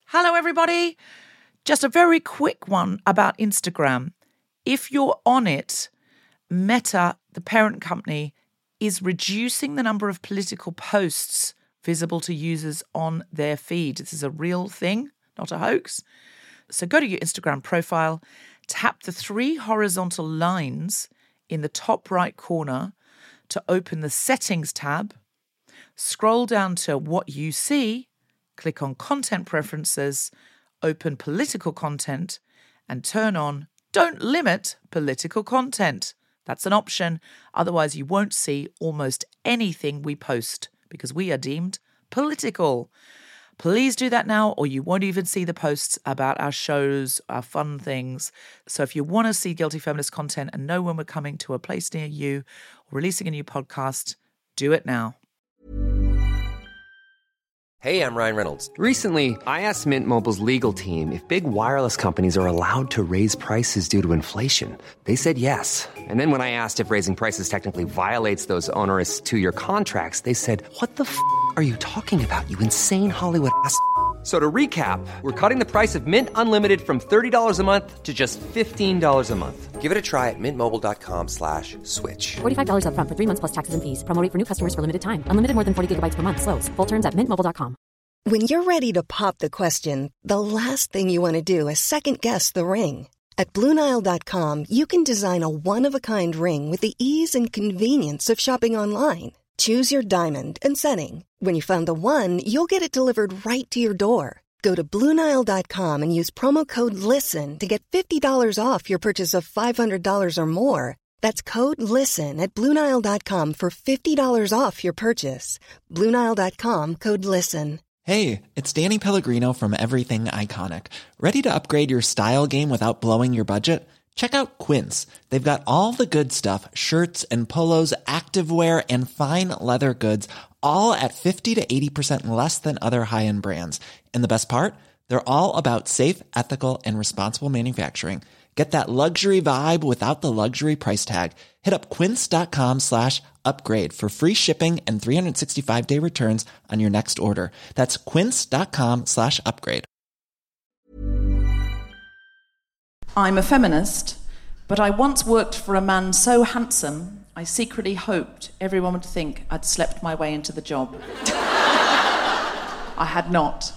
Hello, everybody. Just a very quick one about Instagram. If you're on it, Meta, the parent company, is reducing the number of political posts visible to users on their feed. This is a real thing, not a hoax. So go to your Instagram profile, tap the 3 horizontal lines in the top right corner to open the Settings tab, scroll down to What You See, click on Content Preferences, open Political Content, and turn on Don't Limit Political Content. That's an option. Otherwise, you won't see almost anything we post because we are deemed political. Please do that now, or you won't even see the posts about our shows, our fun things. So if you want to see Guilty Feminist content and know when we're coming to a place near you or releasing a new podcast, do it now. Hey, I'm Ryan Reynolds. Recently, I asked Mint Mobile's legal team if big wireless companies are allowed to raise prices due to inflation. They said yes. And then when I asked if raising prices technically violates those onerous 2-year contracts, they said, "What the f*** are you talking about, you insane Hollywood ass?" So to recap, we're cutting the price of Mint Unlimited from $30 a month to just $15 a month. Give it a try at mintmobile.com/switch. $45 up front for 3 months plus taxes and fees. Promo rate for new customers for limited time. Unlimited more than 40 gigabytes per month. Slows full terms at mintmobile.com. When you're ready to pop the question, the last thing you want to do is second-guess the ring. At BlueNile.com, you can design a one-of-a-kind ring with the ease and convenience of shopping online. Choose your diamond and setting. When you find the one, you'll get it delivered right to your door. Go to BlueNile.com and use promo code LISTEN to get $50 off your purchase of $500 or more. That's code LISTEN at BlueNile.com for $50 off your purchase. BlueNile.com, code LISTEN. Hey, it's Danny Pellegrino from Everything Iconic. Ready to upgrade your style game without blowing your budget? Check out Quince. They've got all the good stuff, shirts and polos, activewear, and fine leather goods, all at 50 to 80% less than other high-end brands. And the best part? They're all about safe, ethical, and responsible manufacturing. Get that luxury vibe without the luxury price tag. Hit up quince.com/upgrade for free shipping and 365-day returns on your next order. That's quince.com/upgrade. I'm a feminist, but I once worked for a man so handsome, I secretly hoped everyone would think I'd slept my way into the job. I had not.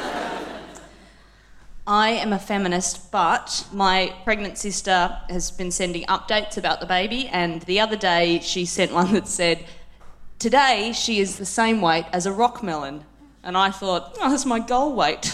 I am a feminist, but my pregnant sister has been sending updates about the baby, and the other day she sent one that said, "Today she is the same weight as a rock melon." And I thought, oh, that's my goal weight.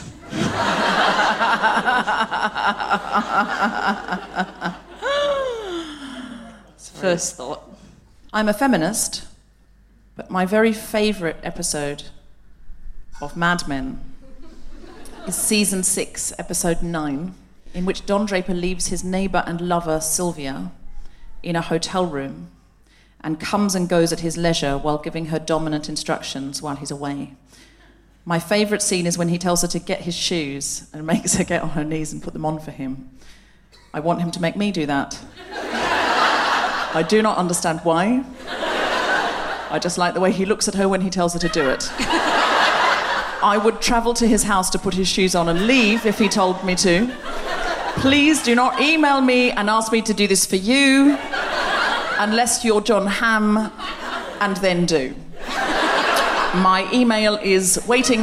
First thought. I'm a feminist, but my very favourite episode of Mad Men is season 6, episode 9, in which Don Draper leaves his neighbour and lover, Sylvia, in a hotel room and comes and goes at his leisure while giving her dominant instructions while he's away. My favourite scene is when he tells her to get his shoes and makes her get on her knees and put them on for him. I want him to make me do that. I do not understand why. I just like the way he looks at her when he tells her to do it. I would travel to his house to put his shoes on and leave if he told me to. Please do not email me and ask me to do this for you unless you're John Hamm, and then do. My email is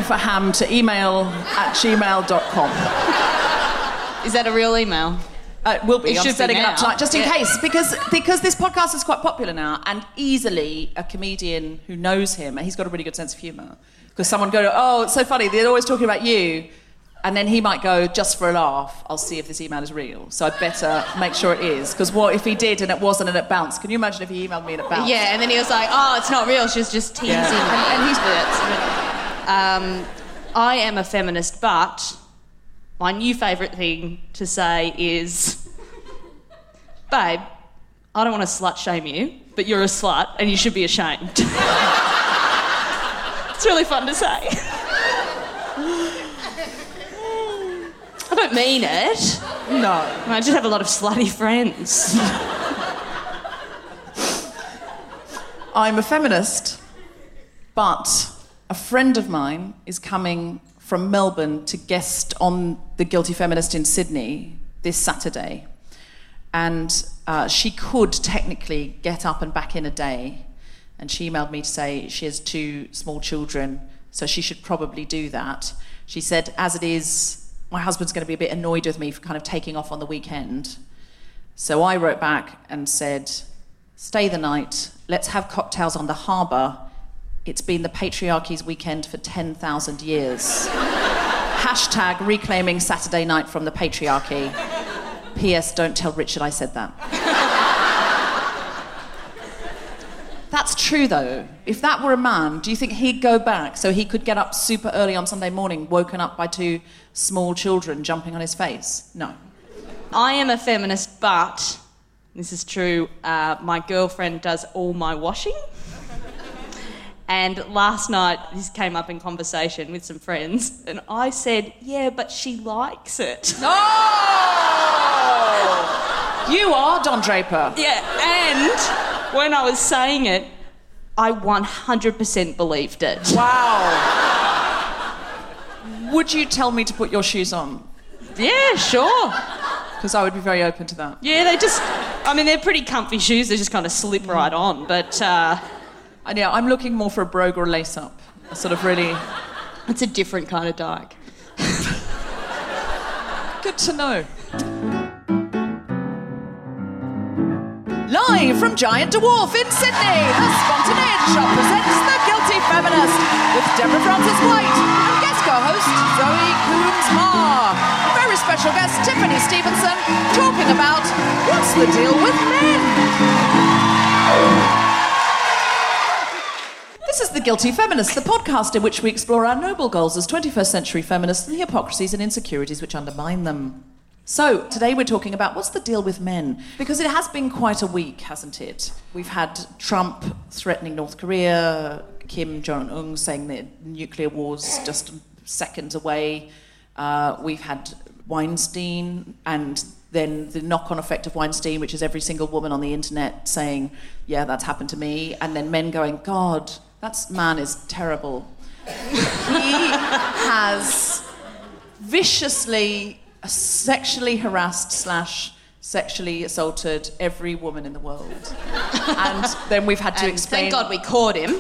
waitingforham@gmail.com. Is that a real email? It will be. It I'm should setting be it up now. tonight, just in Yeah. case, because this podcast is quite popular now, and easily a comedian who knows him, and he's got a really good sense of humour. Because someone go, oh, it's so funny, they're always talking about you, and then he might go, just for a laugh, I'll see if this email is real. So I'd better make sure it is. Because what if he did and it wasn't and it bounced? Can you imagine if he emailed me and it bounced? Yeah, and then he was like, oh, it's not real, she's just teasing me. And he's I am a feminist, but my new favourite thing to say is, babe, I don't want to slut shame you, but you're a slut and you should be ashamed. It's really fun to say. I don't mean it. No. I just have a lot of slutty friends. I'm a feminist, but a friend of mine is coming from Melbourne to guest on The Guilty Feminist in Sydney this Saturday. And she could technically get up and back in a day. And she emailed me to say she has 2 small children, so she should probably do that. She said, as it is, my husband's going to be a bit annoyed with me for kind of taking off on the weekend. So I wrote back and said, stay the night, let's have cocktails on the harbour. It's been the patriarchy's weekend for 10,000 years. Hashtag reclaiming Saturday night from the patriarchy. P.S. Don't tell Richard I said that. That's true, though. If that were a man, do you think he'd go back so he could get up super early on Sunday morning, woken up by 2 small children jumping on his face? No. I am a feminist, but this is true. My girlfriend does all my washing. And last night, this came up in conversation with some friends, and I said, yeah, but she likes it. No! You are Don Draper. Yeah, and when I was saying it, I 100% believed it. Wow. Would you tell me to put your shoes on? Yeah, sure. Because I would be very open to that. Yeah, they're pretty comfy shoes. They just kind of slip right on, but... And yeah, I'm looking more for a brogue or a lace-up. A sort of really... It's a different kind of dyke. Good to know. Live from Giant Dwarf in Sydney, the Spontaneity Shop presents The Guilty Feminist with Deborah Frances-White and guest co-host Zoe Coombs-Marr. Very special guest Tiffany Stevenson talking about what's the deal with men? This is The Guilty Feminist, the podcast in which we explore our noble goals as 21st century feminists and the hypocrisies and insecurities which undermine them. So, today we're talking about what's the deal with men? Because it has been quite a week, hasn't it? We've had Trump threatening North Korea, Kim Jong-un saying that nuclear war's just seconds away. We've had Weinstein, and then the knock-on effect of Weinstein, which is every single woman on the internet saying, yeah, that's happened to me, and then men going, God, that man is terrible. He has viciously sexually harassed / sexually assaulted every woman in the world. And then we've had to explain... Thank God we caught him.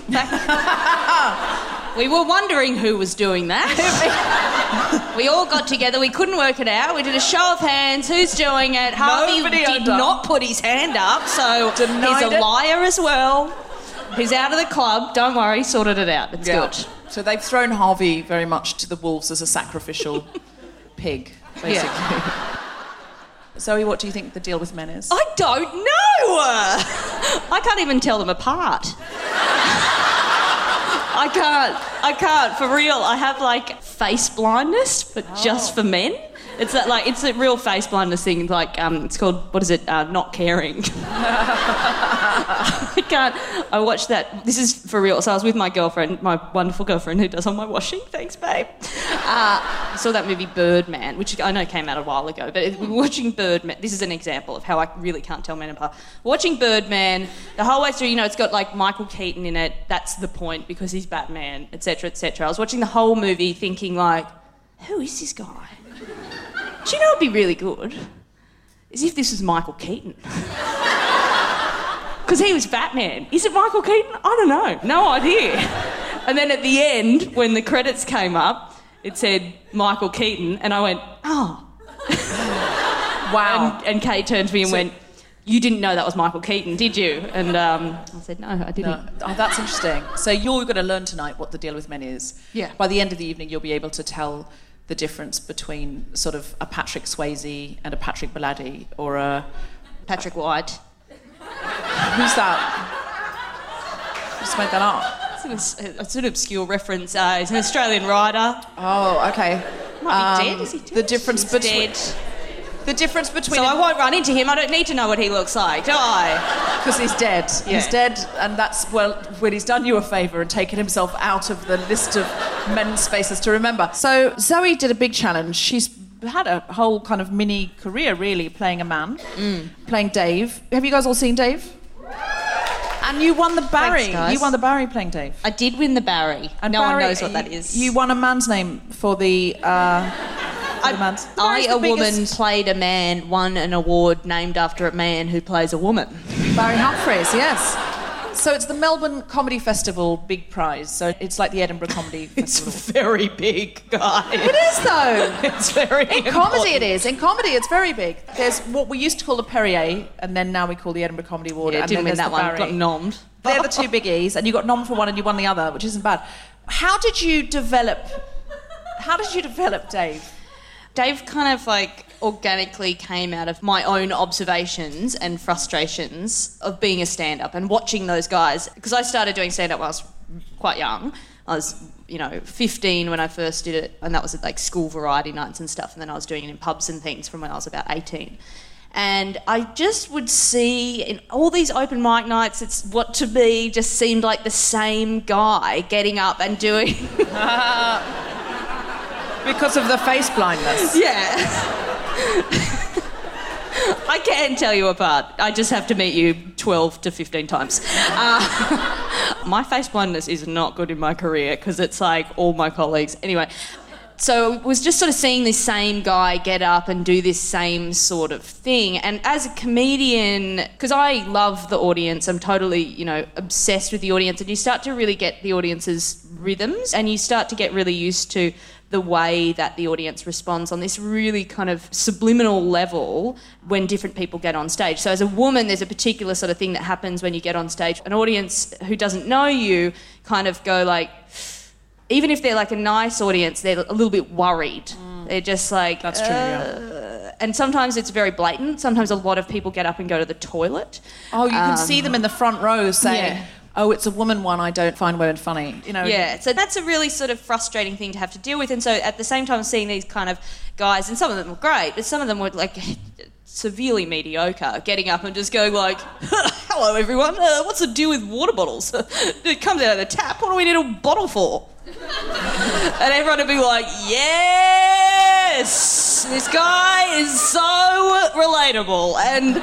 We were wondering who was doing that. We all got together, we couldn't work it out. We did a show of hands, who's doing it? Harvey did not put his hand up, so he's a liar as well. He's out of the club, don't worry, sorted it out, it's good. So they've thrown Harvey very much to the wolves as a sacrificial pig, basically. Yeah. Zoe, what do you think the deal with men is? I don't know! I can't even tell them apart. I can't, for real. I have, like, face blindness, but just for men. It's that, like, it's a real face blindness thing, like, it's called, what is it, not caring. I watched that, this is for real, so I was with my girlfriend, my wonderful girlfriend who does all my washing, thanks babe. I saw that movie Birdman, which I know came out a while ago, but watching Birdman, this is an example of how I really can't tell men apart. Watching Birdman, the whole way through, you know, it's got like Michael Keaton in it, that's the point, because he's Batman, etc., etc. I was watching the whole movie thinking like, who is this guy? Do you know what'd be really good? Is if this was Michael Keaton. Because he was Batman. Is it Michael Keaton? I don't know. No idea. And then at the end, when the credits came up, it said Michael Keaton, and I went, oh. Wow. And Kate turned to me and went, you didn't know that was Michael Keaton, did you? And I said, no, I didn't. No. Oh, that's interesting. So you're going to learn tonight what the deal with men is. Yeah. By the end of the evening, you'll be able to tell the difference between sort of a Patrick Swayze and a Patrick Bilotti, or a... Patrick White. Who's that? Just made that up. It's an obscure reference. He's an Australian writer. Oh, okay. Might be dead, is he dead? The difference between... Dead. The difference between... So I won't run into him. I don't need to know what he looks like, do I? Because he's dead. Yeah. He's dead, and that's, well, when he's done you a favour and taken himself out of the list of men's faces to remember. So Zoe did a big challenge. She's had a whole kind of mini career, really, playing a man, playing Dave. Have you guys all seen Dave? And you won the Barry. Thanks, guys. You won the Barry playing Dave. I did win the Barry. And no Barry, one knows what that is. You won a man's name for the... I, a woman, played a man, won an award named after a man who plays a woman. Barry Humphries, yes. So it's the Melbourne Comedy Festival big prize. So it's like the Edinburgh Comedy Festival. It's very big, guys. It is, though. It's very In comedy it is. In comedy it's very big. There's what we used to call the Perrier, and then now we call the Edinburgh Comedy Award. Yeah, and didn't then win that there's one. the Got Barry. nommed. They're the two biggies, and you got nommed for one and you won the other, which isn't bad. How did you develop, Dave? Dave kind of like organically came out of my own observations and frustrations of being a stand-up and watching those guys. Because I started doing stand-up when I was quite young. I was, 15 when I first did it, and that was at like school variety nights and stuff. And then I was doing it in pubs and things from when I was about 18. And I just would see in all these open mic nights, it's what to me just seemed like the same guy getting up and doing... Because of the face blindness. Yeah. I can tell you apart. I just have to meet you 12 to 15 times. My face blindness is not good in my career because it's like all my colleagues. Anyway, so it was just sort of seeing this same guy get up and do this same sort of thing. And as a comedian, because I love the audience, I'm totally, obsessed with the audience, and you start to really get the audience's rhythms and you start to get really used to the way that the audience responds on this really kind of subliminal level when different people get on stage. So as a woman, there's a particular sort of thing that happens when you get on stage. An audience who doesn't know you kind of go like, even if they're like a nice audience, they're a little bit worried. They're just like... That's true, yeah. And sometimes it's very blatant. Sometimes a lot of people get up and go to the toilet. Oh, you can see them in the front row saying... Yeah. Oh, it's a woman one I don't find weird and funny. Yeah, so that's a really sort of frustrating thing to have to deal with. And so at the same time, seeing these kind of guys, and some of them were great, but some of them were like severely mediocre, getting up and just going like, hello everyone, what's the deal with water bottles? It comes out of the tap, what do we need a bottle for? And everyone would be like, yes, this guy is so relatable. And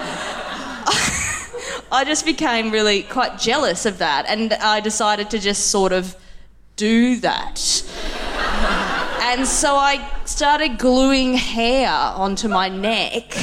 I just became really quite jealous of that, and I decided to just sort of do that. And so I started gluing hair onto my neck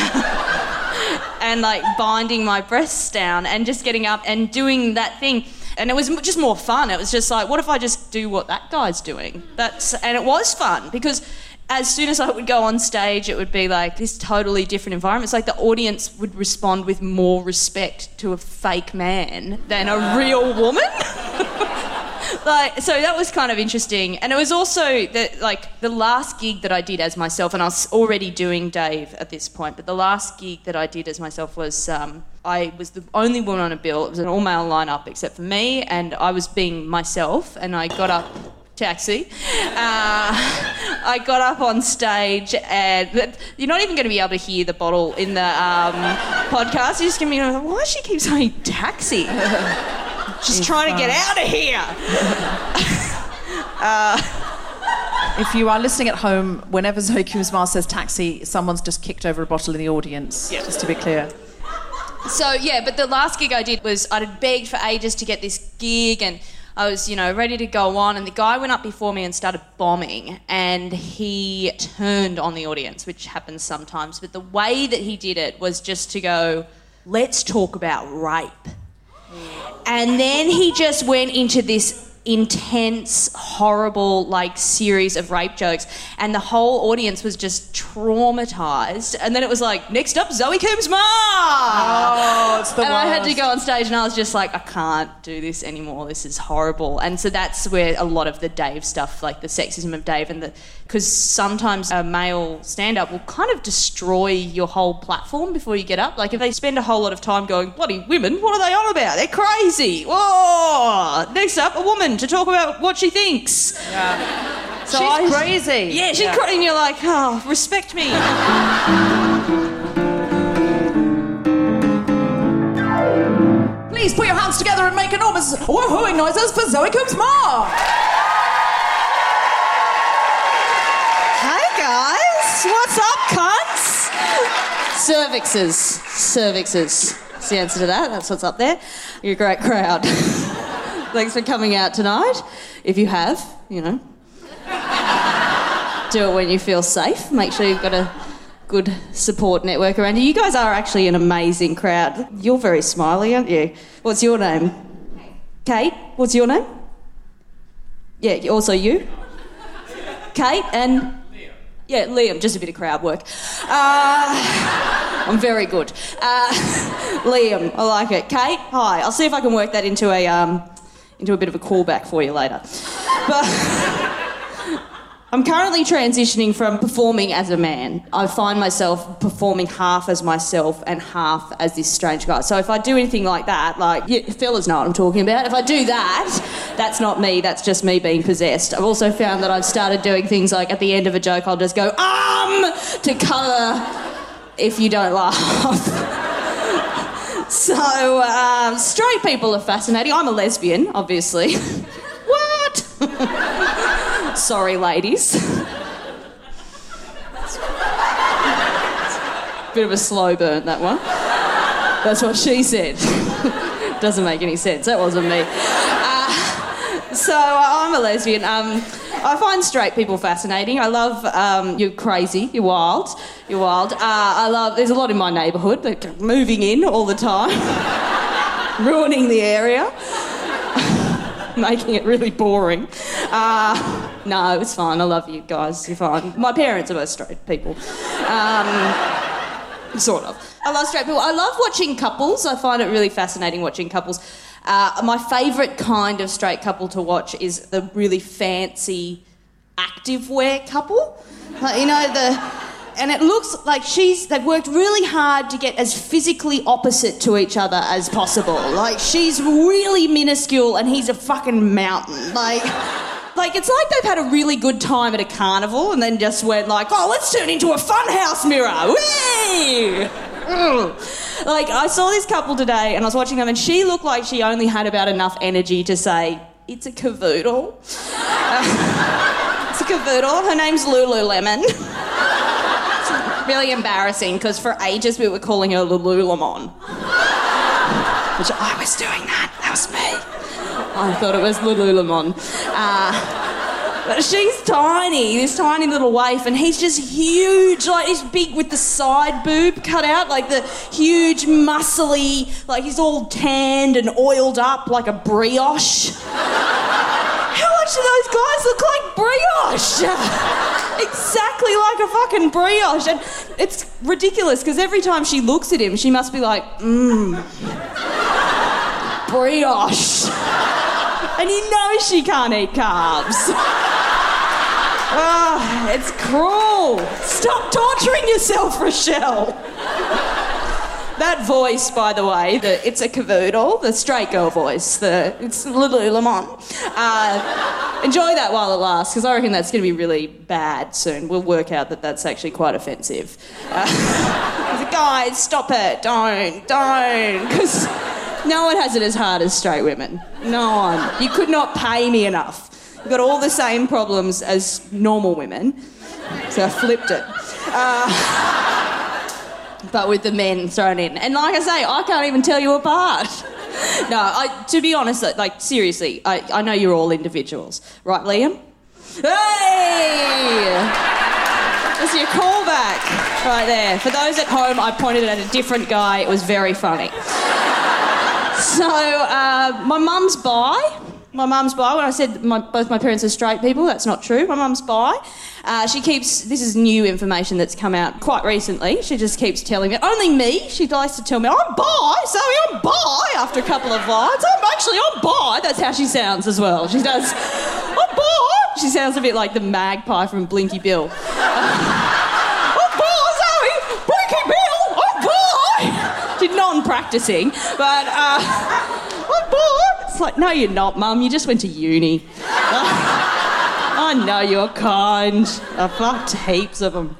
and like binding my breasts down and just getting up and doing that thing. And it was just more fun. It was just like, what if I just do what that guy's doing? And it was fun because as soon as I would go on stage, it would be like this totally different environment. It's like the audience would respond with more respect to a fake man than a real woman. So that was kind of interesting. And it was also the last gig that I did as myself, and I was already doing Dave at this point, but the last gig that I did as myself was I was the only woman on a bill. It was an all-male lineup except for me, and I was being myself, and I got up... Taxi. I got up on stage and you're not even going to be able to hear the bottle in the podcast. You're just going to be like, why does she keep saying taxi? She's trying to get out of here. If you are listening at home, whenever Zoe Kumar says taxi, someone's just kicked over a bottle in the audience, just to be clear. So, yeah, but the last gig I did was I'd begged for ages to get this gig, and I was, ready to go on, and the guy went up before me and started bombing, and he turned on the audience, which happens sometimes, but the way that he did it was just to go, let's talk about rape. And then he just went into this intense, horrible, series of rape jokes, and the whole audience was just traumatised. And then it was like, next up, Zoe Kumar! Oh, it's the worst. And I had to go on stage and I was just like, I can't do this anymore, this is horrible. And so that's where a lot of the Dave stuff, like the sexism of Dave, and because sometimes a male stand-up will kind of destroy your whole platform before you get up. Like if they spend a whole lot of time going, bloody women, what are they on about? They're crazy. Whoa! Next up, a woman to talk about what she thinks. Yeah. So she's crazy. Yeah, she's crazy. And you're like, oh, respect me. Please put your hands together and make enormous woohooing noises for Zoe Kumar. Hey guys, what's up, cunts? Cervixes. That's the answer to that. That's what's up there. You're a great crowd. Thanks for coming out tonight. If you have, you know. Do it when you feel safe. Make sure you've got a good support network around you. You guys are actually an amazing crowd. You're very smiley, aren't you? What's your name? Kate. What's your name? Yeah, also you? Kate and... Liam. Yeah, Liam. Just a bit of crowd work. I'm very good. Liam, I like it. Kate, hi. I'll see if I can work that into a bit of a callback for you later. But... I'm currently transitioning from performing as a man. I find myself performing half as myself and half as this strange guy. So if I do anything like that, like, yeah, fellas know what I'm talking about. If I do that, that's not me, that's just me being possessed. I've also found that I've started doing things like at the end of a joke, I'll just go, to colour if you don't laugh. So, straight people are fascinating. I'm a lesbian, obviously. What? Sorry, ladies. Bit of a slow burn, that one. That's what she said. Doesn't make any sense. That wasn't me. So I'm a lesbian. I find straight people fascinating. I love you're crazy, you're wild. I love. There's a lot in my neighbourhood. They're moving in all the time, ruining the area. Making it really boring. No, it's fine. I love you guys. You're fine. My parents are both straight people. Sort of. I love straight people. I love watching couples. I find it really fascinating watching couples. My favourite kind of straight couple to watch is the really fancy activewear couple. Like, you know, and it looks like they've worked really hard to get as physically opposite to each other as possible. Like, she's really minuscule and he's a fucking mountain. Like it's like they've had a really good time at a carnival and then just went like, oh, let's turn into a funhouse mirror. Whee! Like, I saw this couple today and I was watching them and she looked like she only had about enough energy to say, it's a cavoodle. It's a cavoodle. Her name's Lululemon. Really embarrassing because for ages we were calling her Lululemon. Which I was doing that. That was me. I thought it was Lululemon. But she's tiny, this tiny little waif, and he's just huge. Like, he's big with the side boob cut out, like the huge, muscly, like he's all tanned and oiled up like a brioche. How much do those guys look like brioche? Exactly like a fucking brioche. And it's ridiculous because every time she looks at him, she must be like, brioche. And he knows she can't eat carbs. Oh, it's cruel. Stop torturing yourself, Rochelle. That voice, by the way, it's a cavoodle, the straight girl voice, it's Lululemon. Enjoy that while it lasts, because I reckon that's going to be really bad soon. We'll work out that that's actually quite offensive. Guys, stop it, don't, because no one has it as hard as straight women. No one. You could not pay me enough. You've got all the same problems as normal women, so I flipped it. But with the men thrown in. And like I say, I can't even tell you apart. No, to be honest, like, seriously, I know you're all individuals. Right, Liam? Hey! That's your callback right there. For those at home, I pointed at a different guy. It was very funny. So, my mum's bi. When I said both my parents are straight people, that's not true. My mum's bi. This is new information that's come out quite recently. She just keeps telling me, only me, she likes to tell me, I'm bi, Zoe, I'm bi, after a couple of lines. I'm bi. That's how she sounds as well. She does, I'm bi. She sounds a bit like the magpie from Blinky Bill. I'm bi, Zoe, Blinky Bill, I'm bi. She's non-practising, but I'm bi. It's like, no, you're not, Mum. You just went to uni. I know you're kind. I fucked heaps of them.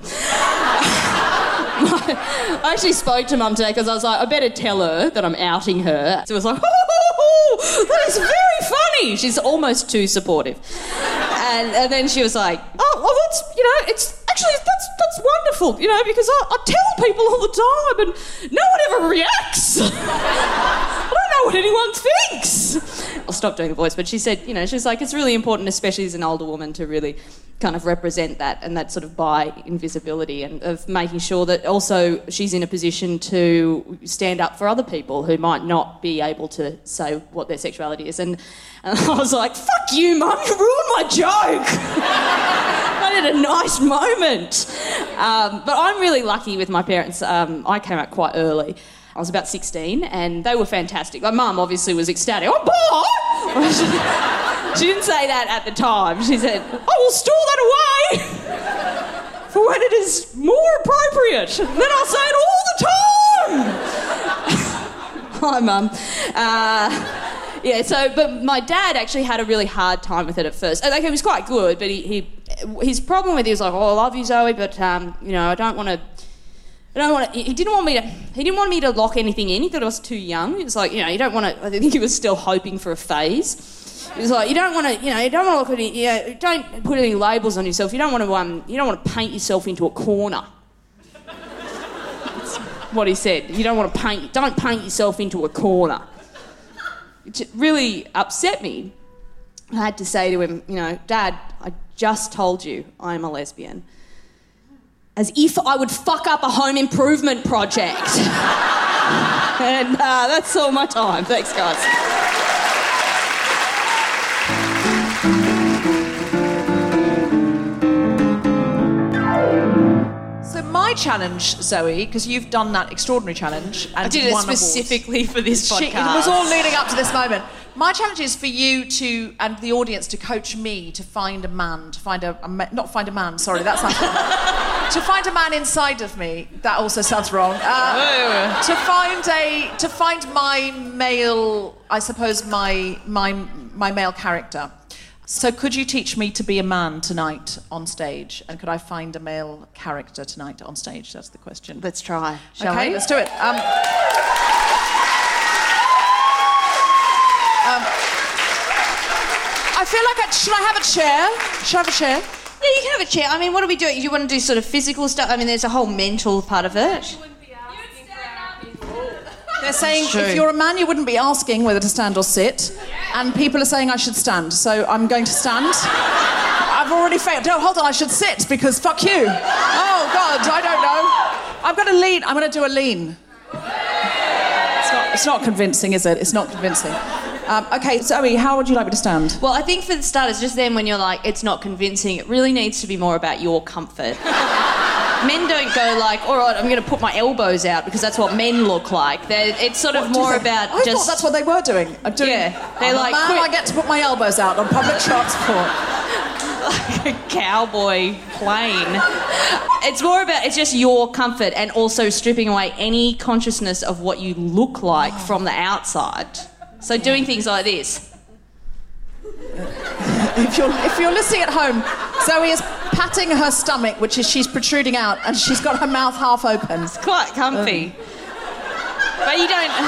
I actually spoke to Mum today because I was like, I better tell her that I'm outing her. So I was like, oh, that is very funny. She's almost too supportive. And then she was like, oh, well, that's, it's actually, that's hurtful, because I tell people all the time and no one ever reacts. I don't know what anyone thinks. I'll stop doing the voice, but she said, she's like, it's really important, especially as an older woman, to really kind of represent that and that sort of by invisibility, and of making sure that also she's in a position to stand up for other people who might not be able to say what their sexuality is. And I was like, fuck you, Mum, you ruined my joke. I had a nice moment. But I'm really lucky with my parents. I came out quite early. I was about 16 and they were fantastic. My mum obviously was ecstatic. Oh, boy! She didn't say that at the time. She said, I will store that away for when it is more appropriate. And then I'll say it all the time. Hi, Mum. But my dad actually had a really hard time with it at first. Like, it was quite good, but his problem with it was like, I love you, Zoe, but I don't want to. He didn't want me to lock anything in. He thought I was too young. It was like, you don't want to. I think he was still hoping for a phase. It was like, you don't want to look at it. Don't put any labels on yourself. You don't want to paint yourself into a corner. That's what he said. Don't paint yourself into a corner. It really upset me. I had to say to him, Dad, I just told you I'm a lesbian. As if I would fuck up a home improvement project. And that's all my time. Thanks, guys. So my challenge, Zoe, because you've done that extraordinary challenge. And I did it specifically for this podcast. It was all leading up to this moment. My challenge is for you to, and the audience, to coach me to find a man, to find not find a man, sorry, that's not to find a man inside of me. That also sounds wrong. To find my male, I suppose my male character. So could you teach me to be a man tonight on stage? And could I find a male character tonight on stage? That's the question. Let's try, shall we? Okay, let's do it. I feel like should I have a chair? Should I have a chair? Yeah, you can have a chair. I mean, what do we do? You want to do sort of physical stuff? I mean, there's a whole mental part of it. They're saying if you're a man, you wouldn't be asking whether to stand or sit. And people are saying I should stand, so I'm going to stand. I've already failed. No, hold on, I should sit because fuck you. Oh, God, I don't know. I'm going to lean. I'm going to do a lean. It's not convincing, is it? It's not convincing. Okay, Zoe, how would you like me to stand? Well, I think for the starters, just then when you're like, it's not convincing, it really needs to be more about your comfort. Men don't go like, all right, I'm going to put my elbows out because that's what men look like. It's sort of more about I thought that's what they were doing. Yeah, they're like, man, I get to put my elbows out on public transport. Like a cowboy plane. It's just your comfort and also stripping away any consciousness of what you look like from the outside. So doing things like this. If you're listening at home, Zoe is patting her stomach, which is she's protruding out, and she's got her mouth half open. It's quite comfy. But you don't...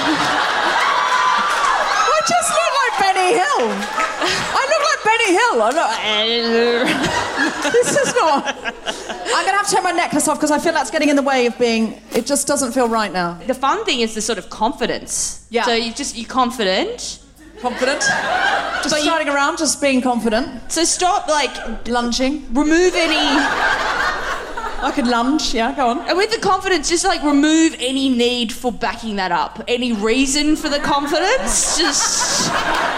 I just look like Benny Hill. I look like Benny Hill. This is not... I'm going to have to turn my necklace off because I feel that's getting in the way of being... It just doesn't feel right now. The fun thing is the sort of confidence. Yeah. So you're confident. Confident? Just striding around, just being confident. So stop, like... Lunging. Remove any... I could lunge, yeah, go on. And with the confidence, just, like, remove any need for backing that up. Any reason for the confidence, just...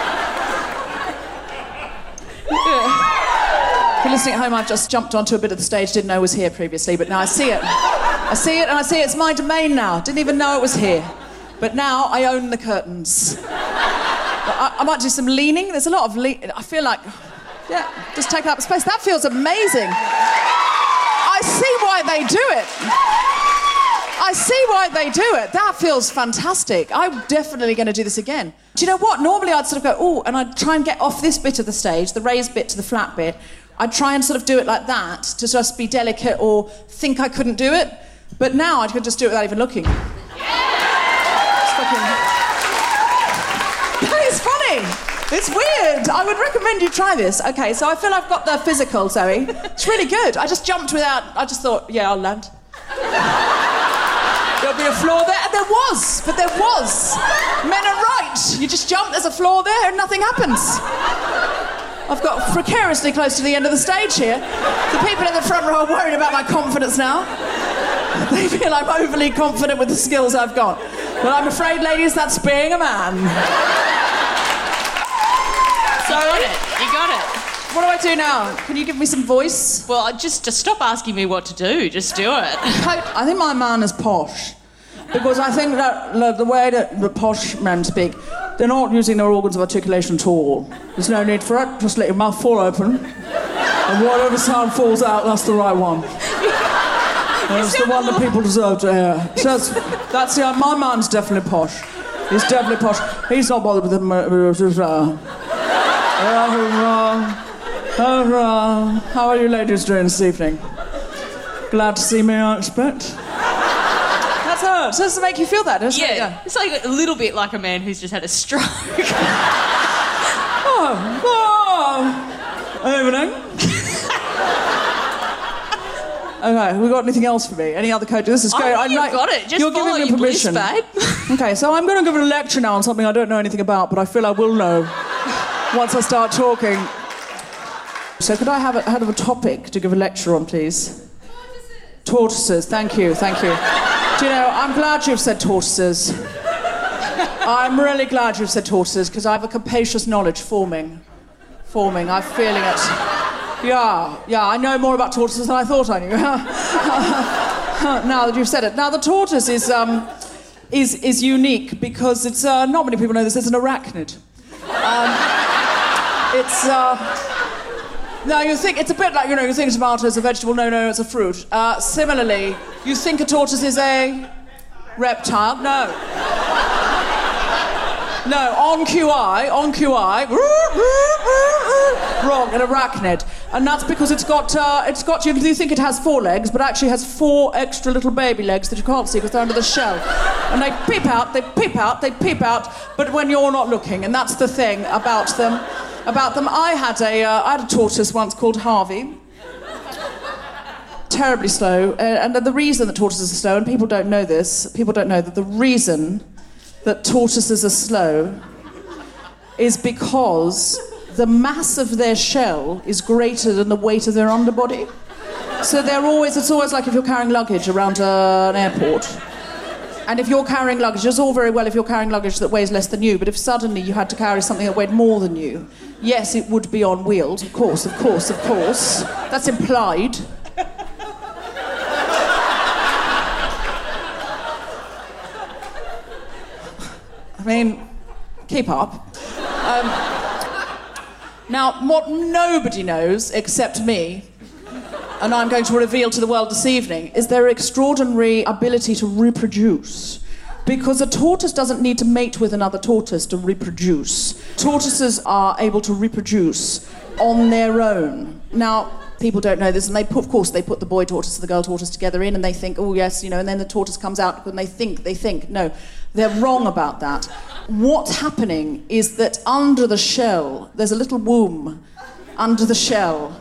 If you're listening at home, I've just jumped onto a bit of the stage, didn't know it was here previously, but now I see it. I see it, and I see it's my domain now. Didn't even know it was here. But now I own the curtains. I might do some leaning. There's a lot of I feel like, yeah, just take up space. That feels amazing. I see why they do it. I see why they do it. That feels fantastic. I'm definitely going to do this again. Do you know what? Normally I'd sort of go, oh, and I'd try and get off this bit of the stage, the raised bit to the flat bit. I'd try and sort of do it like that to just be delicate or think I couldn't do it. But now I could just do it without even looking. That is funny. It's weird. I would recommend you try this. Okay, so I feel I've got the physical, Zoe. It's really good. I just jumped without... I just thought, yeah, I'll land. There'll be a floor there, and there was. Men are right. You just jump, there's a floor there, and nothing happens. I've got precariously close to the end of the stage here. The people in the front row are worried about my confidence now. They feel I'm overly confident with the skills I've got. But I'm afraid, ladies, that's being a man. Sorry? You got it. What do I do now? Can you give me some voice? Well, just stop asking me what to do. Just do it. I think my man is posh. Because I think that the way that the posh men speak, they're not using their organs of articulation at all. There's no need for it. Just let your mouth fall open. And whatever sound falls out, that's the right one. That's the one that people deserve to hear. So that's my man's definitely posh. He's definitely posh. He's not bothered with how are you ladies doing this evening? Glad to see me, I expect. That's her. So does it make you feel that, doesn't it? Yeah. It's like a little bit like a man who's just had a stroke. Evening. Okay, we got anything else for me? Any other coach? This is great. You've got it. Just you're follow giving me your bliss, permission. babe. Okay, so I'm going to give a lecture now on something I don't know anything about, but I feel I will know once I start talking. So could I have a topic to give a lecture on, please? Tortoises. Thank you. Do you know, I'm glad you've said tortoises. I'm really glad you've said tortoises, because I have a capacious knowledge forming. I'm feeling it. Yeah, I know more about tortoises than I thought I knew. Now that you've said it. Now, the tortoise is unique because it's, not many people know this, it's an arachnid. Now, you think, it's a bit like, you think tomato is a vegetable, no, it's a fruit. Similarly, you think a tortoise is a reptile? No, on QI, wrong, an arachnid. And that's because it's got, you think it has 4 legs, but actually has 4 extra little baby legs that you can't see because they're under the shell. And they peep out, but when you're not looking, and that's the thing about them. I had a tortoise once called Harvey. Terribly slow. And the reason that tortoises are slow, and people don't know that the reason that tortoises are slow is because the mass of their shell is greater than the weight of their underbody. So it's always like if you're carrying luggage around an airport. And if you're carrying luggage, it's all very well if you're carrying luggage that weighs less than you, but if suddenly you had to carry something that weighed more than you, yes, it would be on wheels, of course. That's implied. I mean, keep up. Now, what nobody knows, except me, and I'm going to reveal to the world this evening, is their extraordinary ability to reproduce. Because a tortoise doesn't need to mate with another tortoise to reproduce. Tortoises are able to reproduce on their own. Now, people don't know this, and they put the boy tortoise and the girl tortoise together in, and they think, oh yes, and then the tortoise comes out, and they think. No, they're wrong about that. What's happening is that under the shell, there's a little womb under the shell.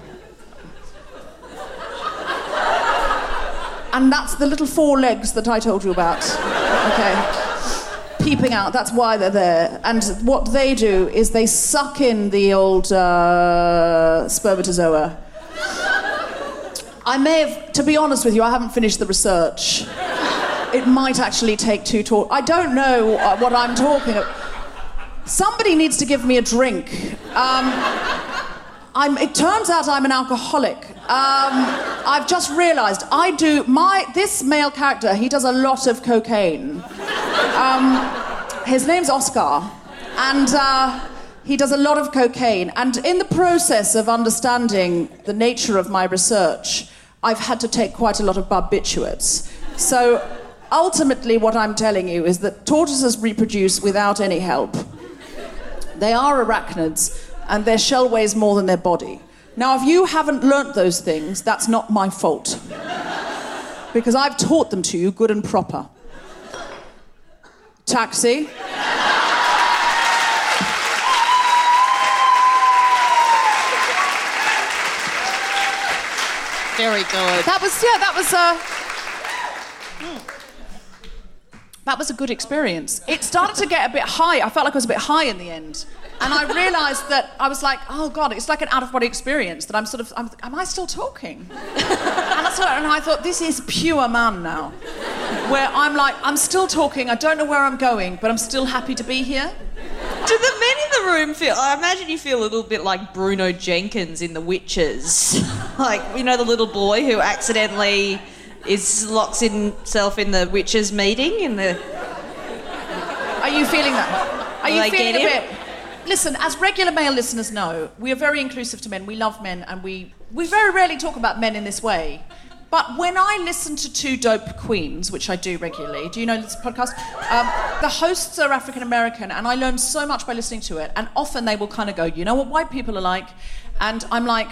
And that's the little 4 legs that I told you about. Okay. Peeping out, that's why they're there. And what they do is they suck in the old spermatozoa. To be honest with you, I haven't finished the research. It might actually take 2 tortoises. I don't know what I'm talking about. Somebody needs to give me a drink. It turns out I'm an alcoholic. I've just realised this male character, he does a lot of cocaine. His name's Oscar, and he does a lot of cocaine. And in the process of understanding the nature of my research, I've had to take quite a lot of barbiturates. So ultimately what I'm telling you is that tortoises reproduce without any help. They are arachnids, and their shell weighs more than their body. Now, if you haven't learnt those things, that's not my fault. Because I've taught them to you good and proper. Taxi. Very good. That was That was a good experience. It started to get a bit high. I felt like I was a bit high in the end. And I realised that I was like, oh God, it's like an out-of-body experience that am I still talking? And I thought, this is pure man now. Where I'm like, I'm still talking, I don't know where I'm going, but I'm still happy to be here. Do the men in the room feel... I imagine you feel a little bit like Bruno Jenkins in The Witches. Like, you know, the little boy who accidentally locks himself in the witches' meeting in the... Are you feeling that? Are you feeling a bit... Listen, as regular male listeners know, we are very inclusive to men. We love men, and we very rarely talk about men in this way. But when I listen to Two Dope Queens, which I do regularly, do you know this podcast? The hosts are African American, and I learn so much by listening to it. And often they will kind of go, you know what white people are like? And I'm like,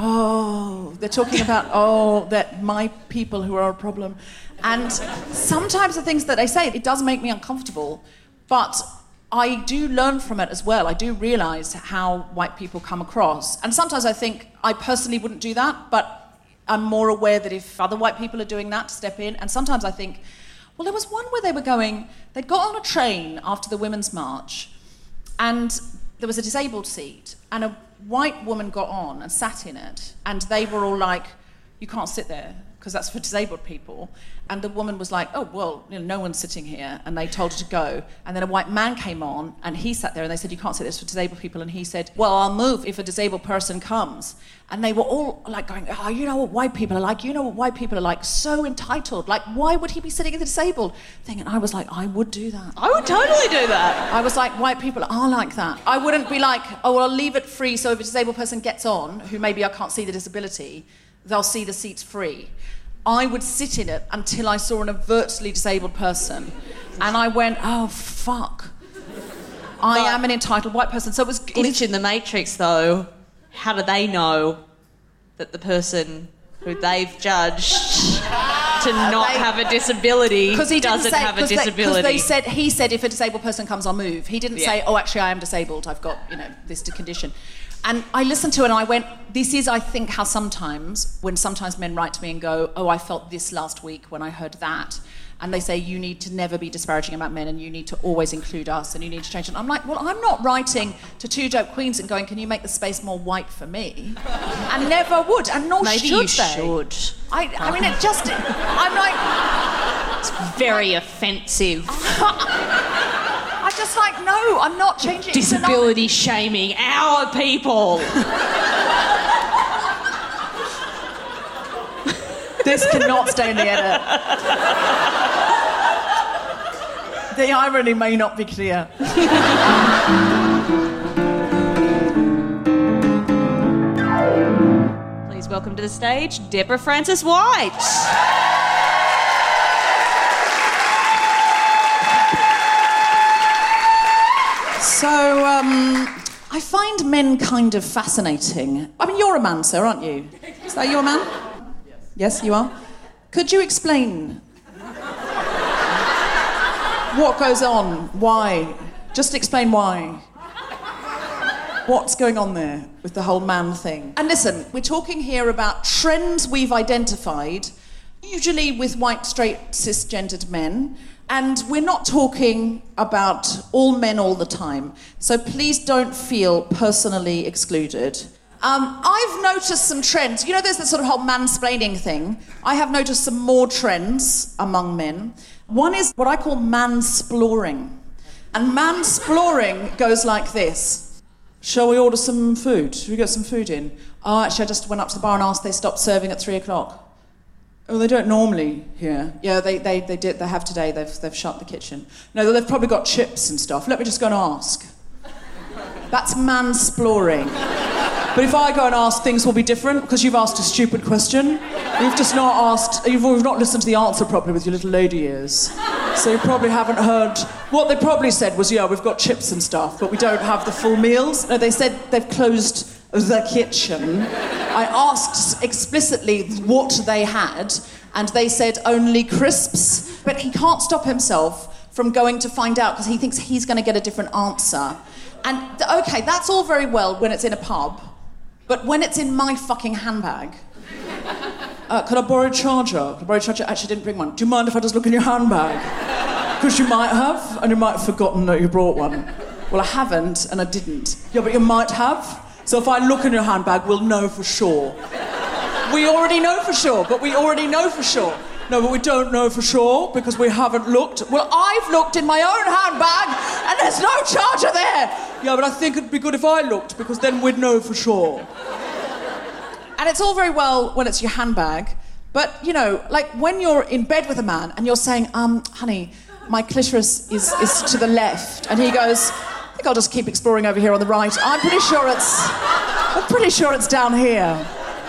oh, they're talking about, that my people who are a problem. And sometimes the things that they say, it does make me uncomfortable. But I do learn from it as well. I do realise how white people come across. And sometimes I think I personally wouldn't do that, but I'm more aware that if other white people are doing that, to step in. And sometimes I think, well, there was one where they'd got on a train after the Women's March, and there was a disabled seat, and a white woman got on and sat in it, and they were all like, you can't sit there, because that's for disabled people. And the woman was like, oh, well, no one's sitting here. And they told her to go. And then a white man came on, and he sat there, and they said, you can't sit there, it's for disabled people. And he said, well, I'll move if a disabled person comes. And they were all like going, oh, you know what white people are like, you know what white people are like, so entitled. Like, why would he be sitting in the disabled thing? And I was like, I would do that. I would totally do that. I was like, white people are like that. I wouldn't be like, oh, well, I'll leave it free so if a disabled person gets on, who maybe I can't see the disability, they'll see the seats free. I would sit in it until I saw an overtly disabled person. And I went, oh, fuck. I am an entitled white person. So it was... Glitch in the Matrix, though. How do they know that the person who they've judged to not have a disability doesn't have a disability? Because he said, if a disabled person comes, I'll move. He didn't say, oh, actually, I am disabled. I've got, this condition. And I listened to it and I went, this is, I think, how sometimes men write to me and go, oh, I felt this last week when I heard that. And they say, you need to never be disparaging about men and you need to always include us and you need to change it. And I'm like, well, I'm not writing to Two Dope Queens and going, can you make the space more white for me? And never would, and nor Maybe should you they. should. I mean, it just... I'm like... It's very offensive. I'm just like, no, I'm not changing. Disability shaming our people. This cannot stay in the edit. The irony may not be clear. Please welcome to the stage, Deborah Frances-White. So, I find men kind of fascinating. I mean, you're a man, sir, aren't you? Is that you a man? Yes, you are. Could you explain what goes on? Why? Just explain why. What's going on there with the whole man thing? And listen, we're talking here about trends we've identified, usually with white, straight, cisgendered men, and we're not talking about all men all the time. So please don't feel personally excluded. I've noticed some trends. You know, there's that sort of whole mansplaining thing. I have noticed some more trends among men. One is what I call mansploring. And mansploring goes like this. Shall we order some food? Should we get some food in? Oh, actually, I just went up to the bar and asked they stopped serving at 3:00. Oh, they don't normally here. Yeah, they did. They have today. They've shut the kitchen. No, they've probably got chips and stuff. Let me just go and ask. That's mansploring. But if I go and ask, things will be different because you've asked a stupid question. You've just not asked, you've not listened to the answer properly with your little lady ears. So you probably haven't heard, what they probably said was, yeah, we've got chips and stuff, but we don't have the full meals. No, they said they've closed the kitchen. I asked explicitly what they had, and they said only crisps. But he can't stop himself from going to find out because he thinks he's going to get a different answer. And, okay, that's all very well when it's in a pub. But when it's in my fucking handbag, Could I borrow a charger? Could I borrow a charger? Actually, didn't bring one. Do you mind if I just look in your handbag? Because you might have, and you might have forgotten that you brought one. Well, I haven't, and I didn't. Yeah, but you might have. So if I look in your handbag, we'll know for sure. We already know for sure, but we already know for sure. No, but we don't know for sure because we haven't looked. Well, I've looked in my own handbag and there's no charger there. Yeah, but I think it'd be good if I looked because then we'd know for sure. And it's all very well when it's your handbag, but, you know, like when you're in bed with a man and you're saying, honey, my clitoris is to the left, and he goes, I think I'll just keep exploring over here on the right. I'm pretty sure it's down here.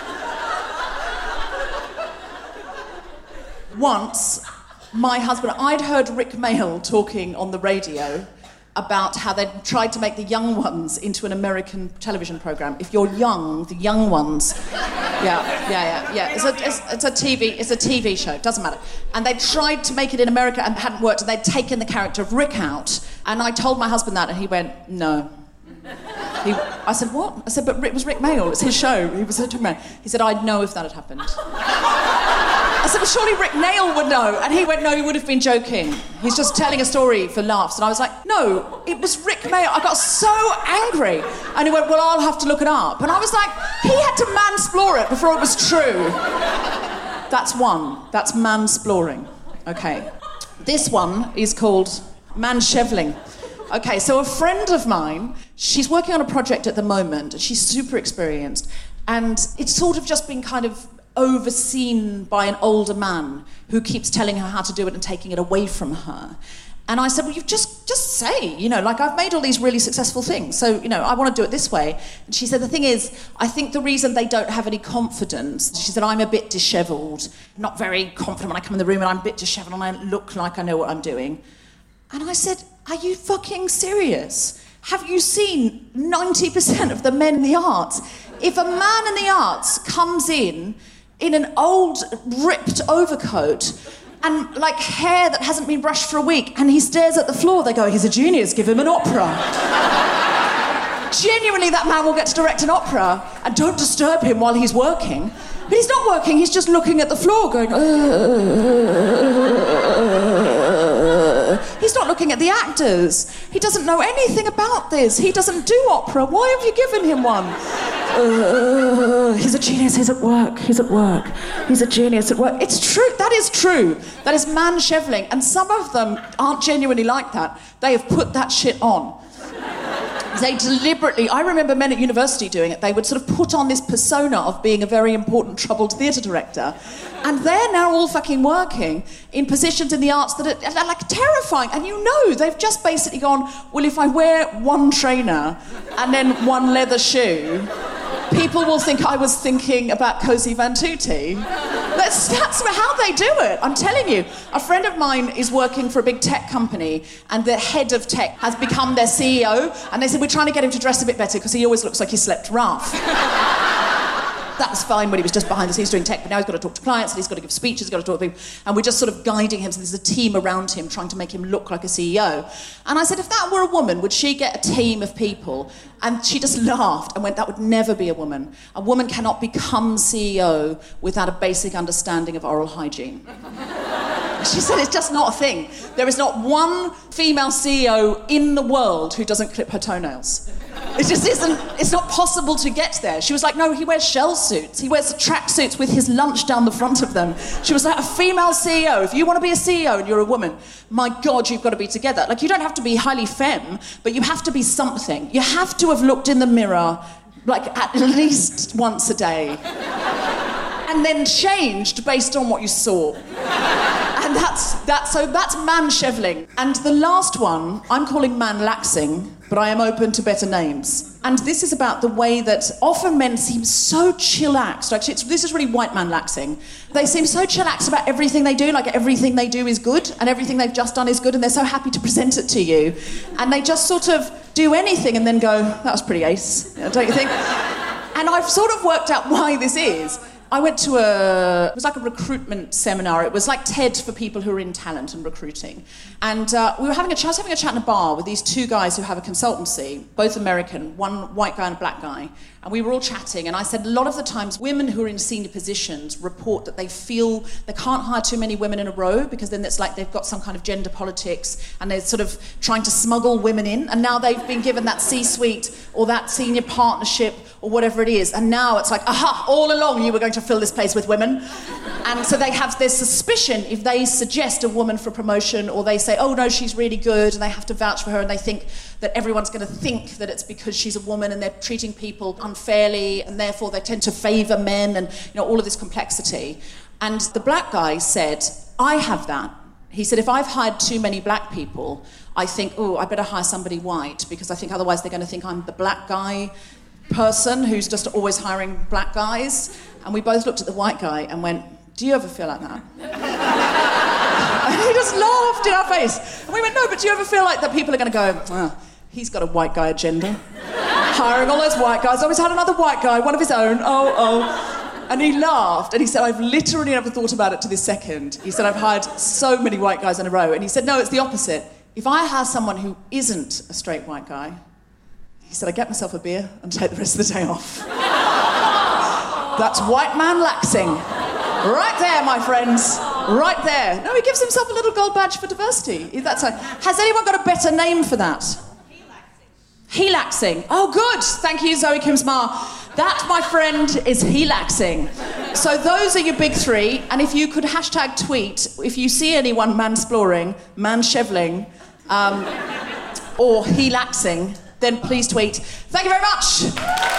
Once, my husband, I'd heard Rick Mayall talking on the radio about how they'd tried to make the young ones into an American television program. If you're young, the young ones. Yeah. It's a TV show, doesn't matter. And they tried to make it in America and it hadn't worked, and they'd taken the character of Rick out. And I told my husband that, and he went, no. I said, what? I said, but it was Rick Mayall, it's his show. He was talking about it. He said, I'd know if that had happened. I said, well, surely Rick Mayall would know. And he went, no, he would have been joking. He's just telling a story for laughs. And I was like, no, it was Rick Mayall. I got so angry. And he went, well, I'll have to look it up. And I was like, he had to mansplaw it before it was true. That's one. That's mansploring. Okay. This one is called mansheveling. Okay, so a friend of mine, she's working on a project at the moment. She's super experienced. And it's sort of just been kind of overseen by an older man who keeps telling her how to do it and taking it away from her. And I said, well, you just say, you know, like I've made all these really successful things, so, you know, I want to do it this way. And she said, the thing is, I think the reason they don't have any confidence, she said, I'm a bit dishevelled, not very confident when I come in the room, and I'm a bit dishevelled and I look like I know what I'm doing. And I said, are you fucking serious? Have you seen 90% of the men in the arts? If a man in the arts comes in an old, ripped overcoat and, like, hair that hasn't been brushed for a week, and he stares at the floor, they go, he's a genius, give him an opera. Genuinely, that man will get to direct an opera, and don't disturb him while he's working. But he's not working, he's just looking at the floor going, He's not looking at the actors. He doesn't know anything about this. He doesn't do opera. Why have you given him one? He's a genius, he's at work. He's a genius at work. It's true, that is true. That is mansheveling. And some of them aren't genuinely like that. They have put that shit on. They deliberately, I remember men at university doing it, they would sort of put on this persona of being a very important troubled theatre director, and they're now all fucking working in positions in the arts that are like terrifying, and you know, they've just basically gone, well, if I wear one trainer and then one leather shoe, people will think I was thinking about Cozy Van Tutti. That's how they do it, I'm telling you. A friend of mine is working for a big tech company, and the head of tech has become their CEO, and they said, we're trying to get him to dress a bit better because he always looks like he slept rough. That was fine when he was just behind the scenes doing tech, but now he's got to talk to clients, and he's got to give speeches, he's got to talk to people, and we're just sort of guiding him, so there's a team around him trying to make him look like a CEO. And I said, if that were a woman, would she get a team of people? And she just laughed and went, that would never be a woman. A woman cannot become CEO without a basic understanding of oral hygiene. She said, it's just not a thing. There is not one female CEO in the world who doesn't clip her toenails. It just isn't, it's not possible to get there. She was like, no, he wears shell suits. He wears tracksuits with his lunch down the front of them. She was like, a female CEO, if you want to be a CEO and you're a woman, my God, you've got to be together. Like, you don't have to be highly femme, but you have to be something. You have to have looked in the mirror, like, at least once a day. And then changed based on what you saw. And that's mansheveling. And the last one, I'm calling manlaxing, but I am open to better names. And this is about the way that often men seem so chillaxed. Actually, this is really white manlaxing. They seem so chillaxed about everything they do, like everything they do is good, and everything they've just done is good, and they're so happy to present it to you. And they just sort of do anything and then go, that was pretty ace, don't you think? And I've sort of worked out why this is. I went to it was like a recruitment seminar. It was like TED for people who are in talent and recruiting. And I was having a chat in a bar with these two guys who have a consultancy, both American, one white guy and a black guy. And we were all chatting, and I said a lot of the times women who are in senior positions report that they feel they can't hire too many women in a row, because then it's like they've got some kind of gender politics and they're sort of trying to smuggle women in, and now they've been given that C-suite or that senior partnership or whatever it is, and now it's like, aha, all along you were going to fill this place with women. And so they have this suspicion if they suggest a woman for promotion, or they say, oh no, she's really good, and they have to vouch for her, and they think that everyone's going to think that it's because she's a woman and they're treating people unfairly, and therefore they tend to favour men, and all of this complexity. And the black guy said, I have that. He said, if I've hired too many black people, I think, oh, I better hire somebody white, because I think otherwise they're going to think I'm the black guy person who's just always hiring black guys. And we both looked at the white guy and went, do you ever feel like that? And he just laughed in our face. And we went, no, but do you ever feel like that people are going to go, oh, he's got a white guy agenda. Hiring all those white guys. Always had another white guy, one of his own. Oh. And he laughed, and he said, I've literally never thought about it to this second. He said, I've hired so many white guys in a row. And he said, no, it's the opposite. If I hire someone who isn't a straight white guy, he said, I get myself a beer and take the rest of the day off. That's white man laxing. Right there, my friends. Right there. No, he gives himself a little gold badge for diversity. Has anyone got a better name for that? Helaxing. Oh, good. Thank you, Zoe Kimsmar. That, my friend, is helaxing. So those are your big three. And if you could hashtag tweet, if you see anyone mansploring, mansheveling, or helaxing, then please tweet. Thank you very much.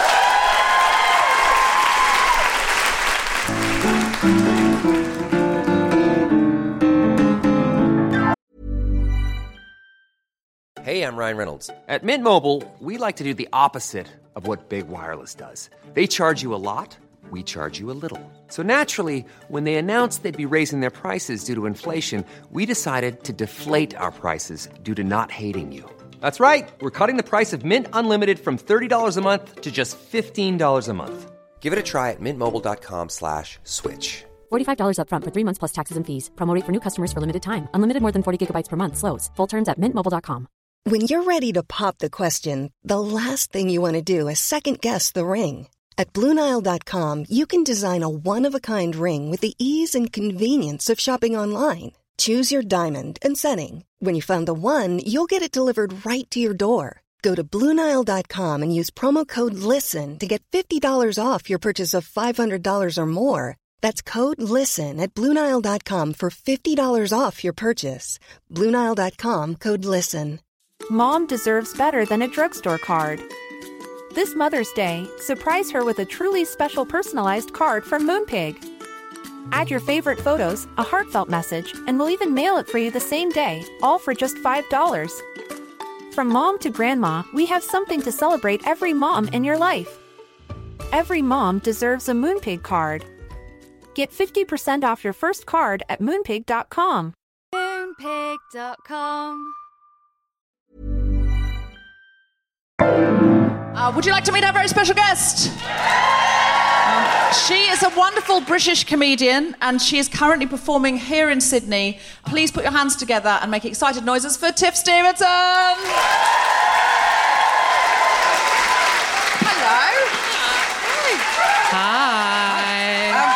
Hey, I'm Ryan Reynolds. At Mint Mobile, we like to do the opposite of what Big Wireless does. They charge you a lot, we charge you a little. So naturally, when they announced they'd be raising their prices due to inflation, we decided to deflate our prices due to not hating you. That's right. We're cutting the price of Mint Unlimited from $30 a month to just $15 a month. Give it a try at mintmobile.com/switch. $45 up front for 3 months plus taxes and fees. Promo rate for new customers for limited time. Unlimited more than 40 gigabytes per month. Slows full terms at mintmobile.com. When you're ready to pop the question, the last thing you want to do is second-guess the ring. At BlueNile.com, you can design a one-of-a-kind ring with the ease and convenience of shopping online. Choose your diamond and setting. When you find the one, you'll get it delivered right to your door. Go to BlueNile.com and use promo code LISTEN to get $50 off your purchase of $500 or more. That's code LISTEN at BlueNile.com for $50 off your purchase. BlueNile.com, code LISTEN. Mom deserves better than a drugstore card. This Mother's Day, surprise her with a truly special personalized card from Moonpig. Add your favorite photos, a heartfelt message, and we'll even mail it for you the same day, all for just $5. From mom to grandma, we have something to celebrate every mom in your life. Every mom deserves a Moonpig card. Get 50% off your first card at Moonpig.com. Moonpig.com. Would you like to meet our very special guest? She is a wonderful British comedian, and she is currently performing here in Sydney. Please put your hands together and make excited noises for Tiff Stevenson. Hello. Hi.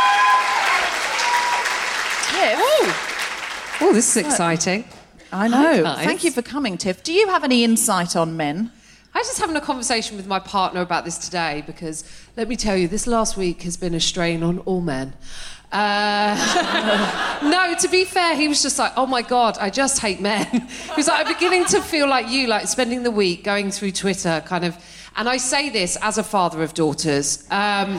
Tiff. Oh, this is exciting. I know. Hi, Thank you for coming, Tiff. Do you have any insight on men? I was just having a conversation with my partner about this today because, let me tell you, this last week has been a strain on all men. No, to be fair, he was just like, oh my God, I just hate men. He was like, I'm beginning to feel like you, like spending the week going through Twitter, kind of, and I say this as a father of daughters. I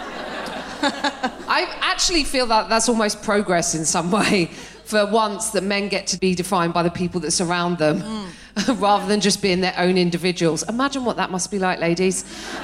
actually feel that that's almost progress in some way. For once, that men get to be defined by the people that surround them, rather than just being their own individuals. Imagine what that must be like, ladies.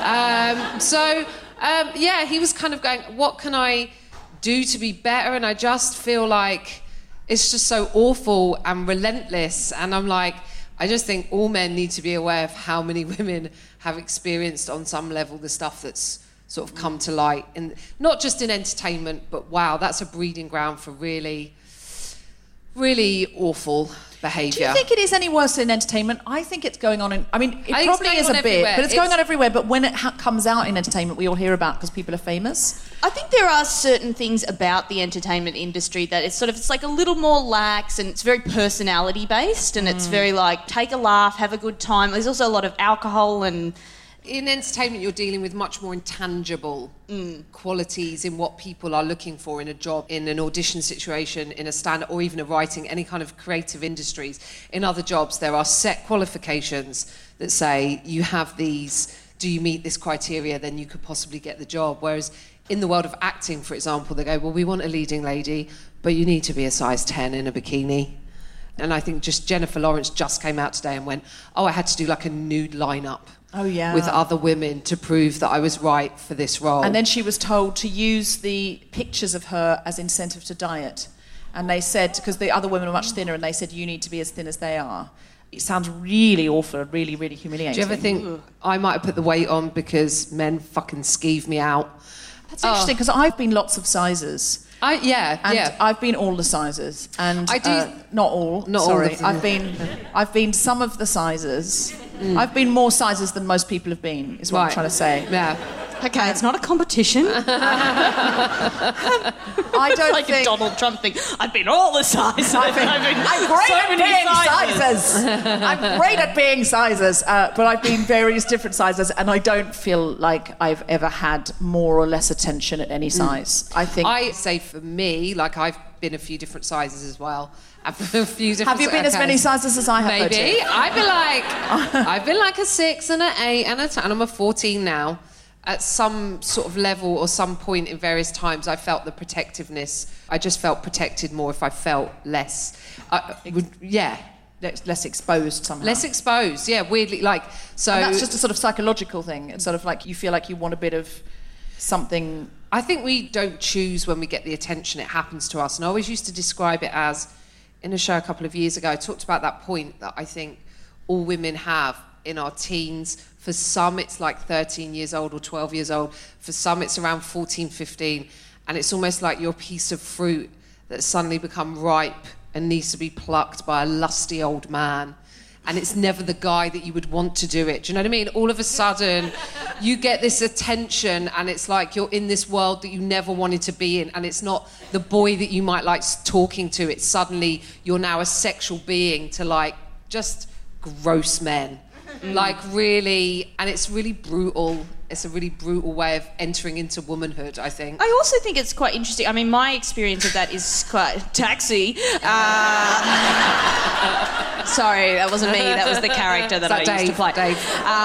Yeah, he was kind of going, what can I do to be better? And I just feel like it's just so awful and relentless. And I'm like, I just think all men need to be aware of how many women have experienced on some level the stuff that's sort of come to light. And not just in entertainment, but wow, that's a breeding ground for really, really awful behaviour. Do you think it is any worse in entertainment? I think it's going on in... I mean, it probably is a bit, everywhere. but it's going on everywhere. But when it comes out in entertainment, we all hear about because people are famous. I think there are certain things about the entertainment industry that it's like a little more lax, and it's very personality based, and it's very like take a laugh, have a good time. There's also a lot of alcohol and... In entertainment, you're dealing with much more intangible qualities in what people are looking for in a job, in an audition situation, in a stand, or even a writing, any kind of creative industries. In other jobs, there are set qualifications that say you have these, do you meet this criteria, then you could possibly get the job. Whereas in the world of acting, for example, they go, well, we want a leading lady, but you need to be a size 10 in a bikini. And I think just Jennifer Lawrence just came out today and went, oh, I had to do like a nude lineup. Oh, yeah. With other women to prove that I was right for this role. And then she was told to use the pictures of her as incentive to diet. And they said, because the other women are much thinner, and they said, you need to be as thin as they are. It sounds really awful, really, really humiliating. Do you ever think I might have put the weight on because men fucking skeeve me out? That's interesting, because I've been lots of sizes. I've been all the sizes, and I do not all. Not sorry, all I've been some of the sizes. I've been more sizes than most people have been. Is what I'm trying to say. Yeah. Okay, it's not a competition. I don't like think... a Donald Trump thing. I've been all the sizes. I'm great at being sizes. I'm great at being sizes, but I've been various different sizes, and I don't feel like I've ever had more or less attention at any size. I say for me, like I've been a few different sizes as well. Have you been as many sizes as I have? Maybe. I've been like a 6 and an 8 and a 10, and I'm a 14 now. At some sort of level or some point in various times, I felt the protectiveness. I just felt protected more if I felt less. Less exposed somehow. Less exposed, yeah, weirdly. So and that's just a sort of psychological thing. It's sort of like you feel like you want a bit of something. I think we don't choose when we get the attention. It happens to us. And I always used to describe it as, in a show a couple of years ago, I talked about that point that I think all women have in our teens. For some, it's like 13 years old or 12 years old. For some, it's around 14, 15. And it's almost like you're a piece of fruit that's suddenly become ripe and needs to be plucked by a lusty old man. And it's never the guy that you would want to do it. Do you know what I mean? All of a sudden, you get this attention, and it's like you're in this world that you never wanted to be in. And it's not the boy that you might like talking to. It's suddenly you're now a sexual being to like just gross men. Like really, and it's really brutal. It's a really brutal way of entering into womanhood, I think. I also think it's quite interesting. I mean, my experience of that is quite Taxi. Sorry, that wasn't me. That was the character that I used to play. Dave.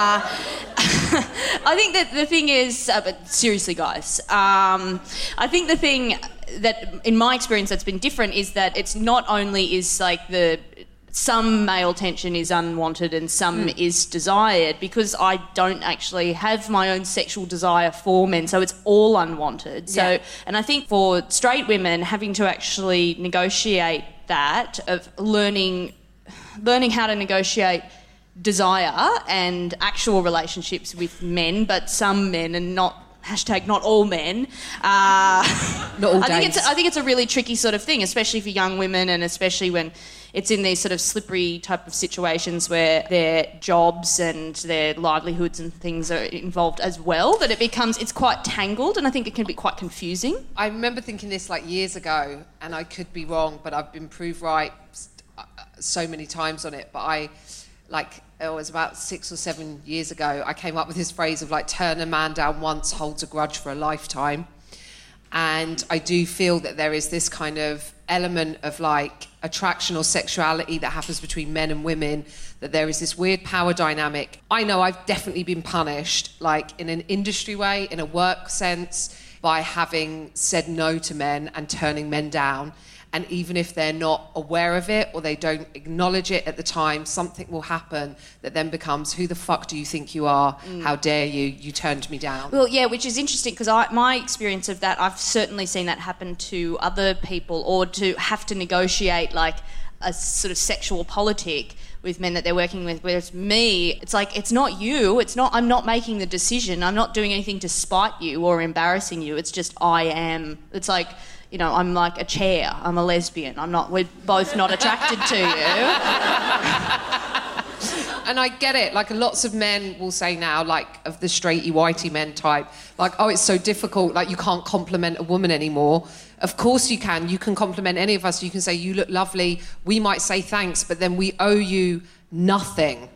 I think that the thing is, but seriously, guys, I think the thing that, in my experience, that's been different is that it's not only is like some male tension is unwanted and some is desired, because I don't actually have my own sexual desire for men, so it's all unwanted. So, and I think for straight women, having to actually negotiate that, of learning how to negotiate desire and actual relationships with men, but some men and not all men. Not all days. I think it's a really tricky sort of thing, especially for young women, and especially when it's in these sort of slippery type of situations where their jobs and their livelihoods and things are involved as well, that it's quite tangled, and I think it can be quite confusing. I remember thinking this like years ago, and I could be wrong, but I've been proved right so many times on it. But it was about 6 or 7 years ago, I came up with this phrase of like, turn a man down once, holds a grudge for a lifetime. And I do feel that there is this kind of element of like attraction or sexuality that happens between men and women, that there is this weird power dynamic. I know I've definitely been punished, like in an industry way, in a work sense, by having said no to men and turning men down. And even if they're not aware of it or they don't acknowledge it at the time, something will happen that then becomes, who the fuck do you think you are? How dare you? You turned me down. Well, yeah, which is interesting, because my experience of that, I've certainly seen that happen to other people, or to have to negotiate like a sort of sexual politic with men that they're working with. Whereas me, it's like, it's not you. I'm not making the decision. I'm not doing anything to spite you or embarrassing you. It's just I am. It's like, I'm like a chair. I'm a lesbian. We're both not attracted to you. And I get it. Like, lots of men will say now, like, of the straighty, whitey men type, like, oh, it's so difficult. Like, you can't compliment a woman anymore. Of course you can. You can compliment any of us. You can say, you look lovely. We might say thanks, but then we owe you nothing.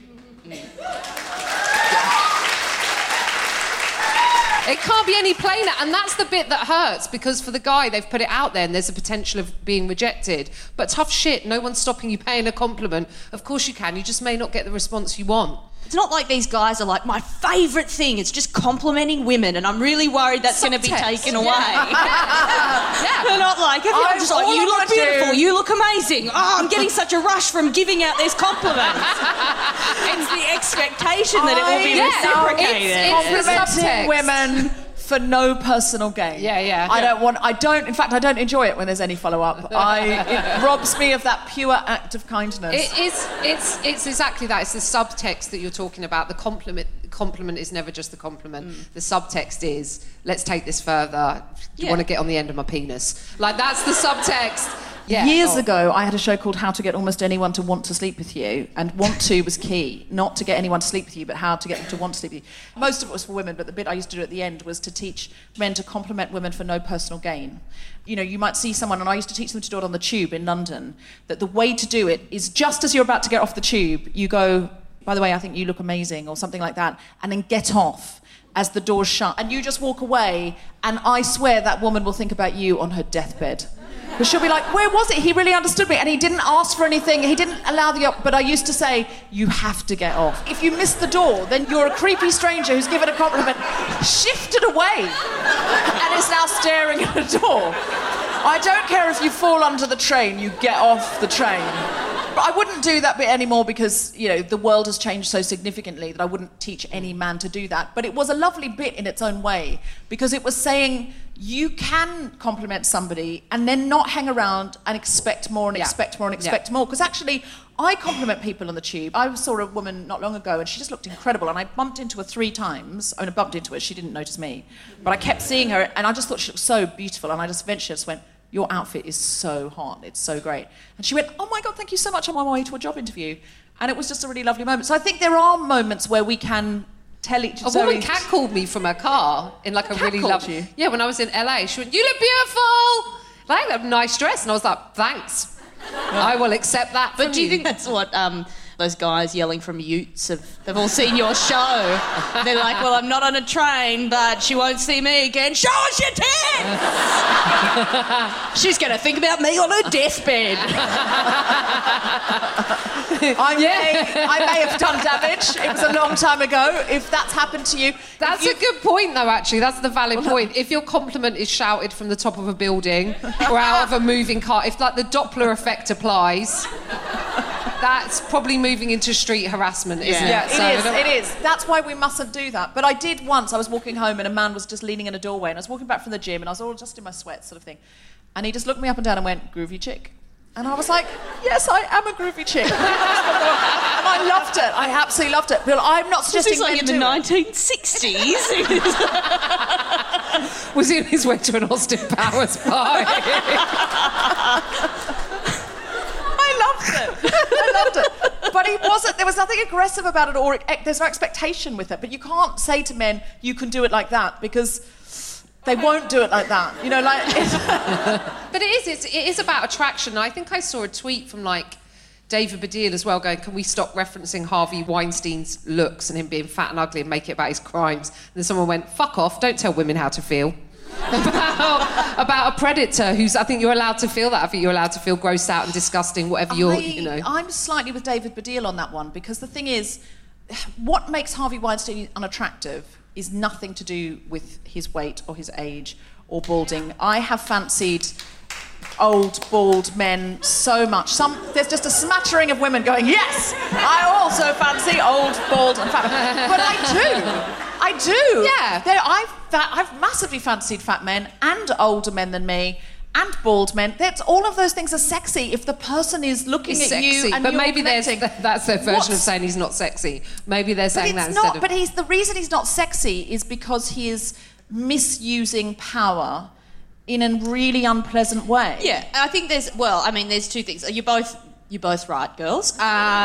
It can't be any plainer, and that's the bit that hurts, because for the guy, they've put it out there and there's a potential of being rejected. But tough shit, no one's stopping you paying a compliment. Of course you can, you just may not get the response you want. It's not like these guys are like, my favourite thing is just complimenting women, and I'm really worried that's going to be taken away. Yeah. They're not like, I'm just like, you look beautiful, you look amazing. Oh, I'm getting such a rush from giving out these compliments. It's the expectation that it will be reciprocated. It's Complimenting women for no personal gain. Yeah. I don't enjoy it when there's any follow-up. It robs me of that pure act of kindness. It's exactly that. It's the subtext that you're talking about. The compliment is never just the compliment. The subtext is, let's take this further. Do you want to get on the end of my penis? Like, that's the subtext. Yeah. Years ago, I had a show called How to Get Almost Anyone to Want to Sleep With You, and want to was key. Not to get anyone to sleep with you, but how to get them to want to sleep with you. Most of it was for women, but the bit I used to do at the end was to teach men to compliment women for no personal gain. You might see someone, and I used to teach them to do it on the tube in London, that the way to do it is just as you're about to get off the tube, you go, by the way, I think you look amazing, or something like that, and then get off as the door's shut, and you just walk away, and I swear that woman will think about you on her deathbed. But she'll be like, where was it? He really understood me, and he didn't ask for anything. He didn't allow but I used to say, you have to get off. If you miss the door, then you're a creepy stranger who's given a compliment, shifted away, and is now staring at a door. I don't care if you fall under the train, you get off the train. But I wouldn't do that bit anymore because, the world has changed so significantly that I wouldn't teach any man to do that. But it was a lovely bit in its own way, because it was saying you can compliment somebody and then not hang around and expect more and expect more and expect more. Because actually, I compliment people on the tube. I saw a woman not long ago and she just looked incredible, and I bumped into her 3 times. I bumped into her, she didn't notice me. But I kept seeing her and I just thought she looked so beautiful, and I just eventually went, your outfit is so hot, it's so great. And she went, oh my God, thank you so much, I'm on my way to a job interview. And it was just a really lovely moment. So I think there are moments where we can tell each other. A woman catcalled me from her car in like a really lovely... you? Yeah, when I was in LA, she went, you look beautiful! Like, a nice dress. And I was like, thanks. I will accept that from But do you think that's what those guys yelling from Utes they've all seen your show? They're like, well, I'm not on a train, but she won't see me again. Show us your tits! She's going to think about me on her deathbed. I may have done damage. It was a long time ago. If that's happened to you... That's a good point, though, actually. That's the valid point. If your compliment is shouted from the top of a building or out of a moving car, if, like, the Doppler effect applies... That's probably moving into street harassment, isn't it? Yeah, it is. That's why we mustn't do that. But I did once. I was walking home and a man was just leaning in a doorway, and I was walking back from the gym and I was all just in my sweats sort of thing. And he just looked me up and down and went, groovy chick. And I was like, yes, I am a groovy chick. And I loved it. I absolutely loved it. But I'm not suggesting like in the 1960s. Was he on his way to an Austin Powers party? I loved it. But he wasn't, there was nothing aggressive about it, or there's no expectation with it. But you can't say to men, you can do it like that, because they won't do it like that. But it is about attraction. I think I saw a tweet from, like, David Baddiel as well going, can we stop referencing Harvey Weinstein's looks and him being fat and ugly and make it about his crimes? And then someone went, fuck off, don't tell women how to feel. about a predator who's... I think you're allowed to feel that. I think you're allowed to feel grossed out and disgusting, whatever I'm slightly with David Baddiel on that one, because the thing is, what makes Harvey Weinstein unattractive is nothing to do with his weight or his age or balding. I have fancied old, bald men so much. There's just a smattering of women going, yes, I also fancy old, bald and fat. But I do. Yeah. I've massively fancied fat men and older men than me and bald men. All of those things are sexy if the person is looking at you and but you're maybe connecting. That's their version of saying he's not sexy. Maybe they're saying that instead of... But the reason he's not sexy is because he is misusing power in a really unpleasant way. Yeah, I think there's two things. You're both right, girls.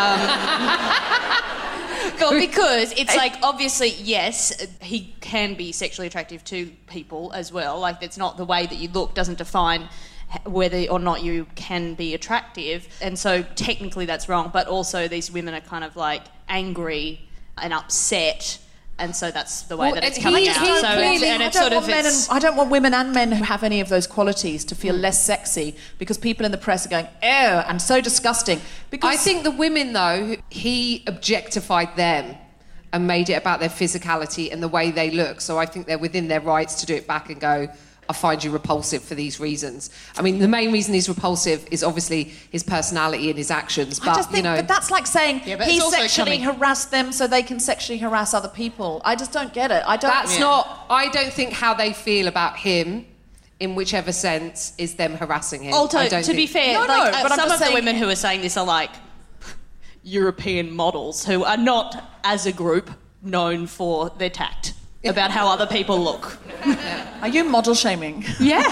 Well, because it's like, obviously, yes, he can be sexually attractive to people as well. Like, it's not the way that you look doesn't define whether or not you can be attractive. And so technically that's wrong, but also these women are kind of like angry and upset. And so that's the way that it's coming out. I don't want women and men who have any of those qualities to feel less sexy because people in the press are going, ew, and so disgusting. Because I think the women, though, he objectified them and made it about their physicality and the way they look. So I think they're within their rights to do it back and go, I find you repulsive for these reasons. I mean, the main reason he's repulsive is obviously his personality and his actions. But, I just think, but that's like saying he sexually harassed them so they can sexually harass other people. I just don't get it. I don't think how they feel about him, in whichever sense, is them harassing him. Also, to be fair, but some of the women who are saying this are like European models who are not, as a group, known for their tact about how other people look. Are you model shaming? Yeah.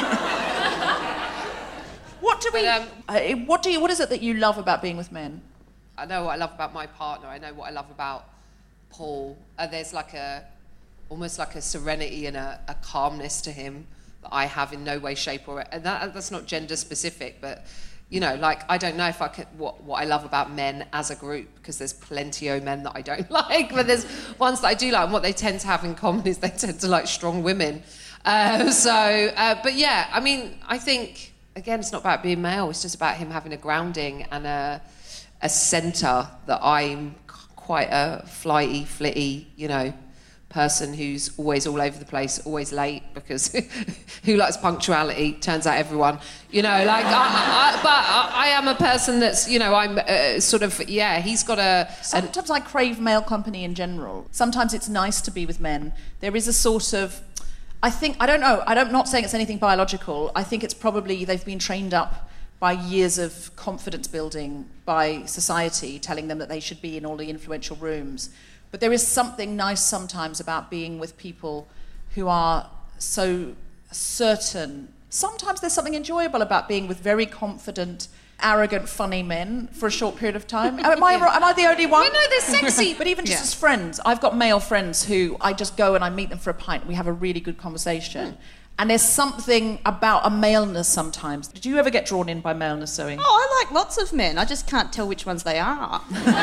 What is it that you love about being with men? I know what I love about my partner. I know what I love about Paul. There's almost like a serenity and a calmness to him that I have in no way, shape, or... And that's not gender specific, but... I don't know if I could... What I love about men as a group, because there's plenty of men that I don't like, but there's ones that I do like, and what they tend to have in common is they tend to like strong women. But yeah, I mean, I think, again, it's not about being male, it's just about him having a grounding and a centre that I'm quite a flighty, flitty, person who's always all over the place, always late, because who likes punctuality? Turns out everyone. But I am a person that's, I'm he's got a... Sometimes I crave male company in general. Sometimes it's nice to be with men. There is a sort of... I'm not saying it's anything biological. I think it's probably they've been trained up by years of confidence building by society, telling them that they should be in all the influential rooms. But there is something nice sometimes about being with people who are so certain. Sometimes there's something enjoyable about being with very confident, arrogant, funny men for a short period of time. Am I the only one? No, they're sexy. But even just as friends, I've got male friends who I just go and I meet them for a pint and we have a really good conversation. And there's something about a maleness sometimes. Did you ever get drawn in by maleness, Zoe? Oh, I like lots of men. I just can't tell which ones they are.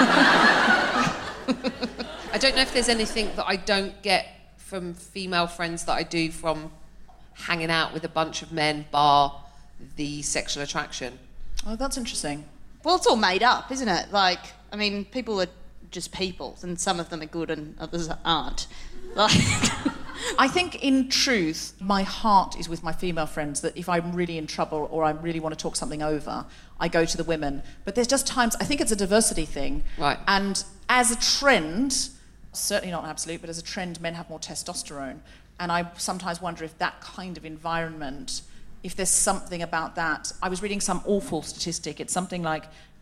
I don't know if there's anything that I don't get from female friends that I do from hanging out with a bunch of men, bar the sexual attraction. Oh, that's interesting. Well, it's all made up, isn't it? People are just people, and some of them are good and others aren't. I think, in truth, my heart is with my female friends, that if I'm really in trouble or I really want to talk something over, I go to the women. But there's just times... I think it's a diversity thing. Right. And as a trend, certainly not an absolute, but as a trend, men have more testosterone. And I sometimes wonder if that kind of environment, if there's something about that... I was reading some awful statistic. It's something like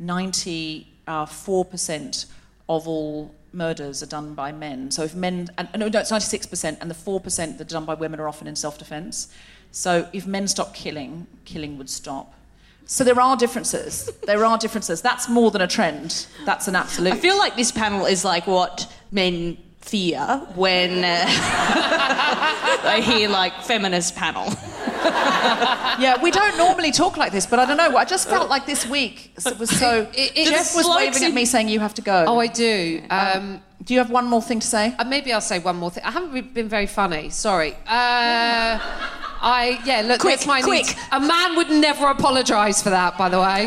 94% of all murders are done by men. So if men... it's 96%, and the 4% that are done by women are often in self-defence. So if men stop killing would stop. So there are differences. That's more than a trend. That's an absolute... I feel like this panel is like what men fear when they hear, feminist panel. Yeah, we don't normally talk like this, but I don't know. I just felt like this week was so... Jeff was waving at me saying you have to go. Oh, I do. Do you have one more thing to say? Maybe I'll say one more thing. I haven't been very funny. Sorry. Look, that's my quick. Needs. A man would never apologise for that, by the way.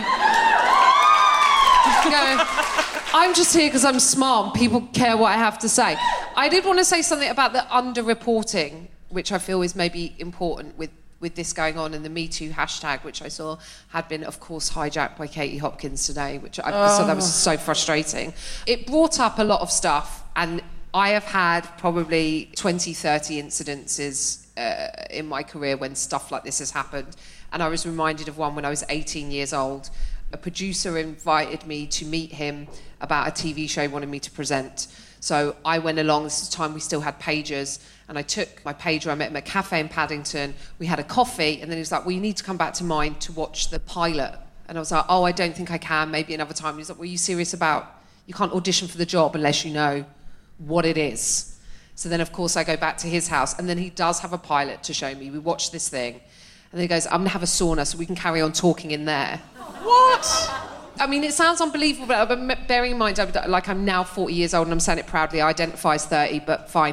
I'm just here because I'm smart and people care what I have to say. I did want to say something about the underreporting, which I feel is maybe important with this going on, and the Me Too hashtag, which I saw had been, of course, hijacked by Katie Hopkins today, so that was so frustrating. It brought up a lot of stuff, and I have had probably 20, 30 incidences in my career when stuff like this has happened, and I was reminded of one when I was 18 years old. A producer invited me to meet him about a TV show he wanted me to present. So I went along, this is the time we still had pagers, and I took my pager, I met him at a cafe in Paddington, we had a coffee, and then he was like, well, you need to come back to mine to watch the pilot. And I was like, oh, I don't think I can, maybe another time. And he's like, well, are you serious about, you can't audition for the job unless you know what it is. So then, of course, I go back to his house, and then he does have a pilot to show me. We watch this thing, and then he goes, I'm going to have a sauna so we can carry on talking in there. What? I mean, it sounds unbelievable, but bearing in mind, I'm now 40 years old and I'm saying it proudly. I identify as 30, but fine.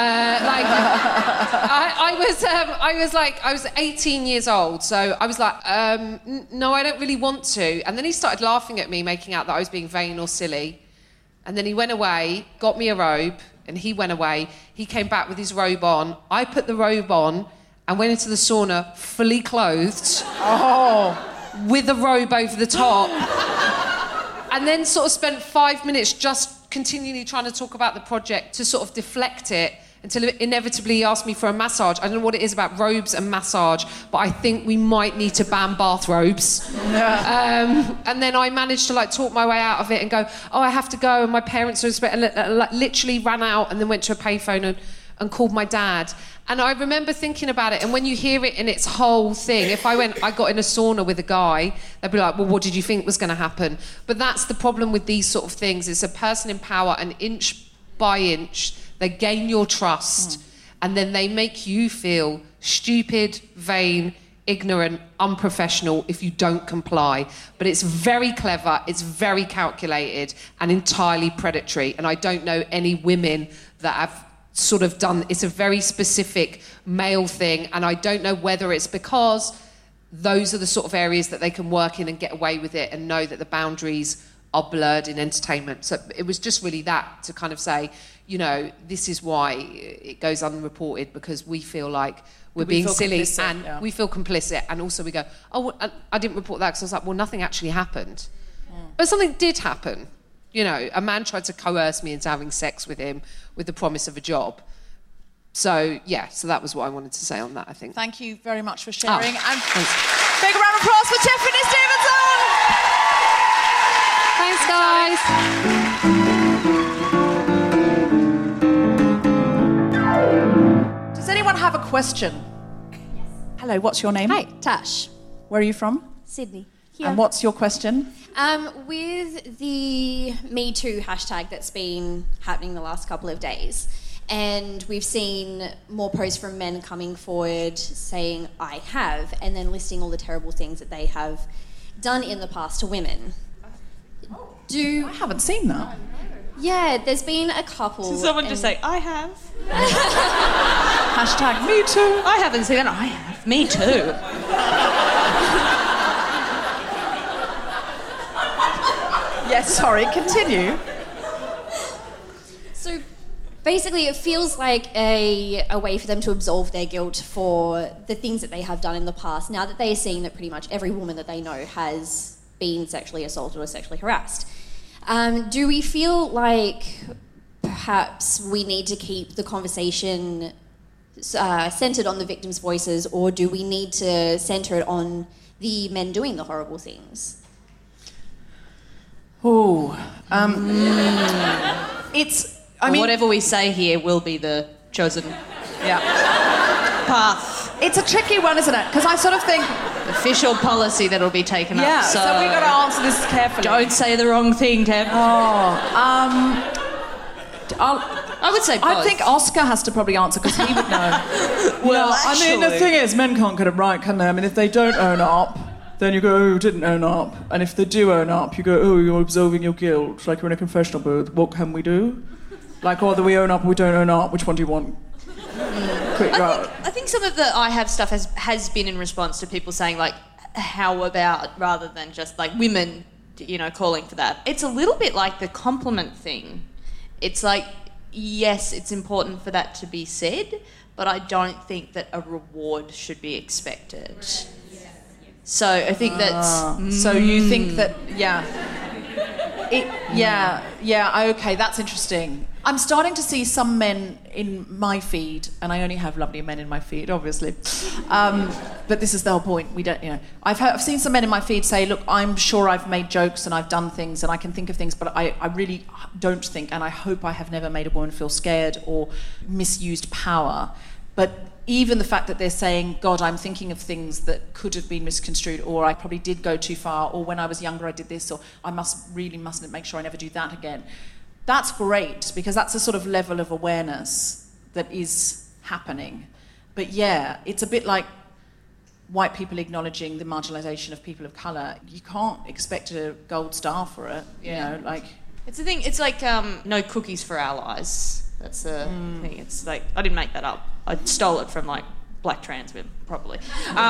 I was 18 years old, so I was like, no, I don't really want to. And then he started laughing at me, making out that I was being vain or silly. And then he went away, got me a robe, and he went away. He came back with his robe on. I put the robe on and went into the sauna fully clothed. Oh. With a robe over the top. And then sort of spent 5 minutes just continually trying to talk about the project to sort of deflect it until inevitably he asked me for a massage. I don't know what it is about robes and massage, but I think we might need to ban bathrobes. Yeah. And then I managed to talk my way out of it and go, oh, I have to go, and my parents are and literally ran out and then went to a payphone and called my dad. And I remember thinking about it, and when you hear it in its whole thing, if I got in a sauna with a guy, they'd be like, well, what did you think was going to happen? But that's the problem with these sort of things. It's a person in power, and inch by inch, they gain your trust, and then they make you feel stupid, vain, ignorant, unprofessional if you don't comply. But it's very clever, it's very calculated, and entirely predatory. And I don't know any women that have sort of done, it's a very specific male thing, and I don't know whether it's because those are the sort of areas that they can work in and get away with it and know that the boundaries are blurred in entertainment. So it was just really that, to kind of say, this is why it goes unreported, because we feel like we're being silly and we feel complicit, and also we go, oh, I didn't report that because I was like, well, nothing actually happened. But something did happen. A man tried to coerce me into having sex with him with the promise of a job. So that was what I wanted to say on that, I think. Thank you very much for sharing. And thanks. Big round of applause for Tiffany Stevenson! Thanks, guys. Does anyone have a question? Yes. Hello, what's your name? Hi, Tash. Where are you from? Sydney. Here. And what's your question? With the Me Too hashtag that's been happening the last couple of days, and we've seen more posts from men coming forward saying, I have, and then listing all the terrible things that they have done in the past to women. I haven't seen that. Yeah, there's been a couple. Did someone just say, I have? Hashtag Me Too. I haven't seen that. I have. Me too. Yes, sorry, continue. So basically it feels like a way for them to absolve their guilt for the things that they have done in the past, now that they are seeing that pretty much every woman that they know has been sexually assaulted or sexually harassed. Do we feel like perhaps we need to keep the conversation centred on the victims' voices, or do we need to centre it on the men doing the horrible things? Whatever we say here will be the chosen path. It's a tricky one, isn't it? Because I sort of think... Official policy that'll be taken up. Yeah, so we've got to answer this carefully. Don't say the wrong thing, Deb. I would say both. I think Oscar has to probably answer, because he would know. Well, I mean, the thing is, men can't get it right, can they? I mean, if they don't own up, then you go, oh, you didn't own up. And if they do own up, you go, oh, you're absolving your guilt. Like you're in a confessional booth. What can we do? Like, either we own up or we don't own up. Which one do you want? I think some of the I have stuff has been in response to people saying, like, how about, rather than just, like, women, calling for that. It's a little bit like the compliment thing. It's like, yes, it's important for that to be said, but I don't think that a reward should be expected. So I think that's... So you think that, okay, that's interesting. I'm starting to see some men in my feed, and I only have lovely men in my feed, obviously. But this is the whole point. We don't, I've seen some men in my feed say, look, I'm sure I've made jokes and I've done things and I can think of things, but I really don't think, and I hope I have never made a woman feel scared or misused power. But even the fact that they're saying, God, I'm thinking of things that could have been misconstrued, or I probably did go too far, or when I was younger I did this, or I mustn't make sure I never do that again. That's great, because that's a sort of level of awareness that is happening. But yeah, it's a bit like white people acknowledging the marginalisation of people of colour. You can't expect a gold star for it, It's the thing, it's like no cookies for allies. That's the thing. It's like, I didn't make that up. I stole it from like black trans women, probably.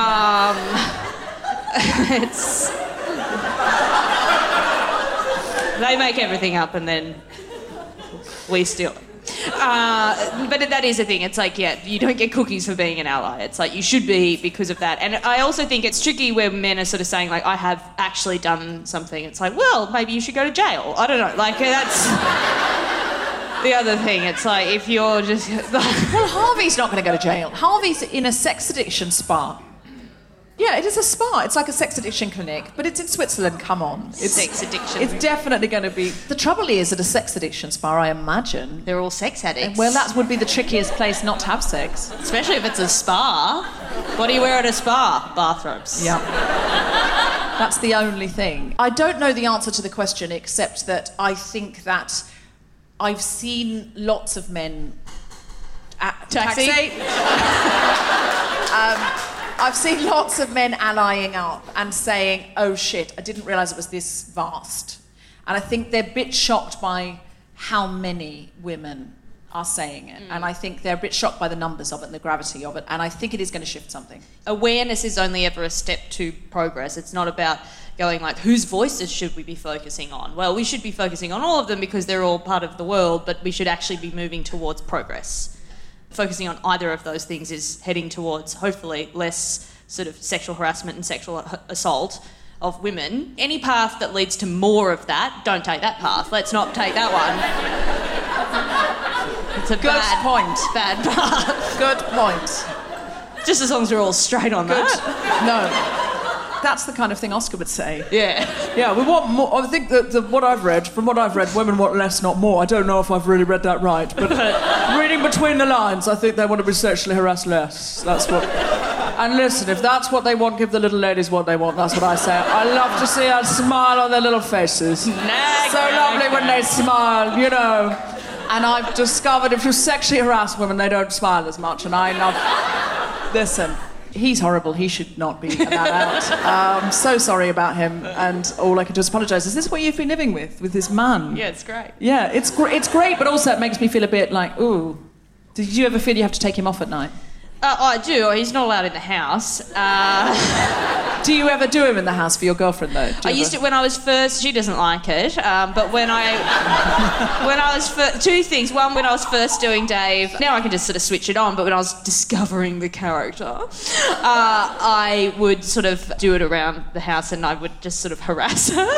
They make everything up and then we steal it. But that is the thing. It's like, you don't get cookies for being an ally. It's like, you should be because of that. And I also think it's tricky where men are sort of saying, like, I have actually done something. It's like, well, maybe you should go to jail. I don't know. Like, that's... the other thing, it's like, if you're just... Well, Harvey's not going to go to jail. Harvey's in a sex addiction spa. Yeah, it is a spa. It's like a sex addiction clinic, but it's in Switzerland, come on. It's sex addiction. It's definitely going to be... The trouble is, at a sex addiction spa, I imagine... They're all sex addicts. Well, that would be the trickiest place not to have sex. Especially if it's a spa. What do you wear at a spa? Bathrobes. Yeah. That's the only thing. I don't know the answer to the question, except that I think that I've seen lots of men... Taxi? I've seen lots of men allying up and saying, oh shit, I didn't realise it was this vast. And I think they're a bit shocked by how many women are saying it. And I think they're a bit shocked by the numbers of it and the gravity of it. And I think it is going to shift something. Awareness is only ever a step to progress. It's not about going like, whose voices should we be focusing on? Well, we should be focusing on all of them because they're all part of the world, but we should actually be moving towards progress. Focusing on either of those things is heading towards, hopefully, less sort of sexual harassment and sexual assault of women. Any path that leads to more of that, don't take that path. Let's not take that one. It's a bad path. Good point. Just as long as we're all straight on that. No. That's the kind of thing Oscar would say. Yeah, we want more. I think that from what I've read, women want less, not more. I don't know if I've really read that right, but reading between the lines, I think they want to be sexually harassed less. That's what... And listen, if that's what they want, give the little ladies what they want. That's what I say. I love to see a smile on their little faces. So lovely when they smile, And I've discovered if you sexually harass women, they don't smile as much, and I love... Listen... He's horrible. He should not be allowed out. I'm so sorry about him, and all I can do is apologise. Is this what you've been living with this man? Yeah, it's great. Yeah, it's great, but also it makes me feel a bit like, ooh. Did you ever feel you have to take him off at night? I do. He's not allowed in the house. Do you ever do him in the house for your girlfriend, though? I used to when I was first... She doesn't like it, but when I was first... Two things. One, when I was first doing Dave... Now I can just sort of switch it on, but when I was discovering the character, I would sort of do it around the house and I would just sort of harass her.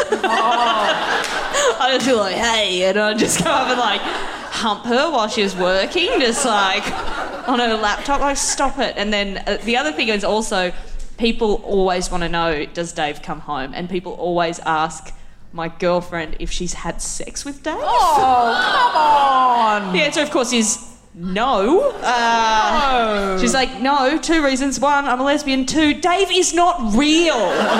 I'd just be like, hey, and I'd just go up and, like, hump her while she was working, just, like, on her laptop, like, stop it. And then the other thing is also... People always want to know, does Dave come home? And people always ask my girlfriend if she's had sex with Dave. Oh, come on! The answer, of course, is no. No. She's like, no, 2 reasons. 1, I'm a lesbian. 2, Dave is not real.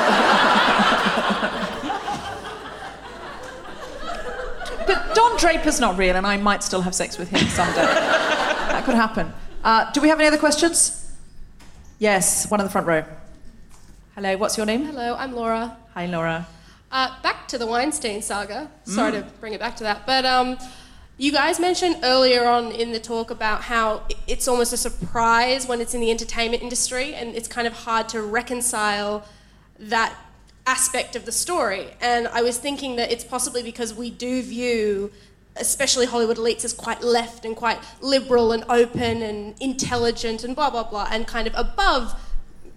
But Don Draper's not real, and I might still have sex with him someday. That could happen. Do we have any other questions? Yes, one in the front row. Hello, what's your name? Hello, I'm Laura. Hi, Laura. Back to the Weinstein saga. Sorry to bring it back to that. But you guys mentioned earlier on in the talk about how it's almost a surprise when it's in the entertainment industry, and it's kind of hard to reconcile that aspect of the story. And I was thinking that it's possibly because we do view, especially Hollywood elites, as quite left and quite liberal and open and intelligent and blah, blah, blah, and kind of above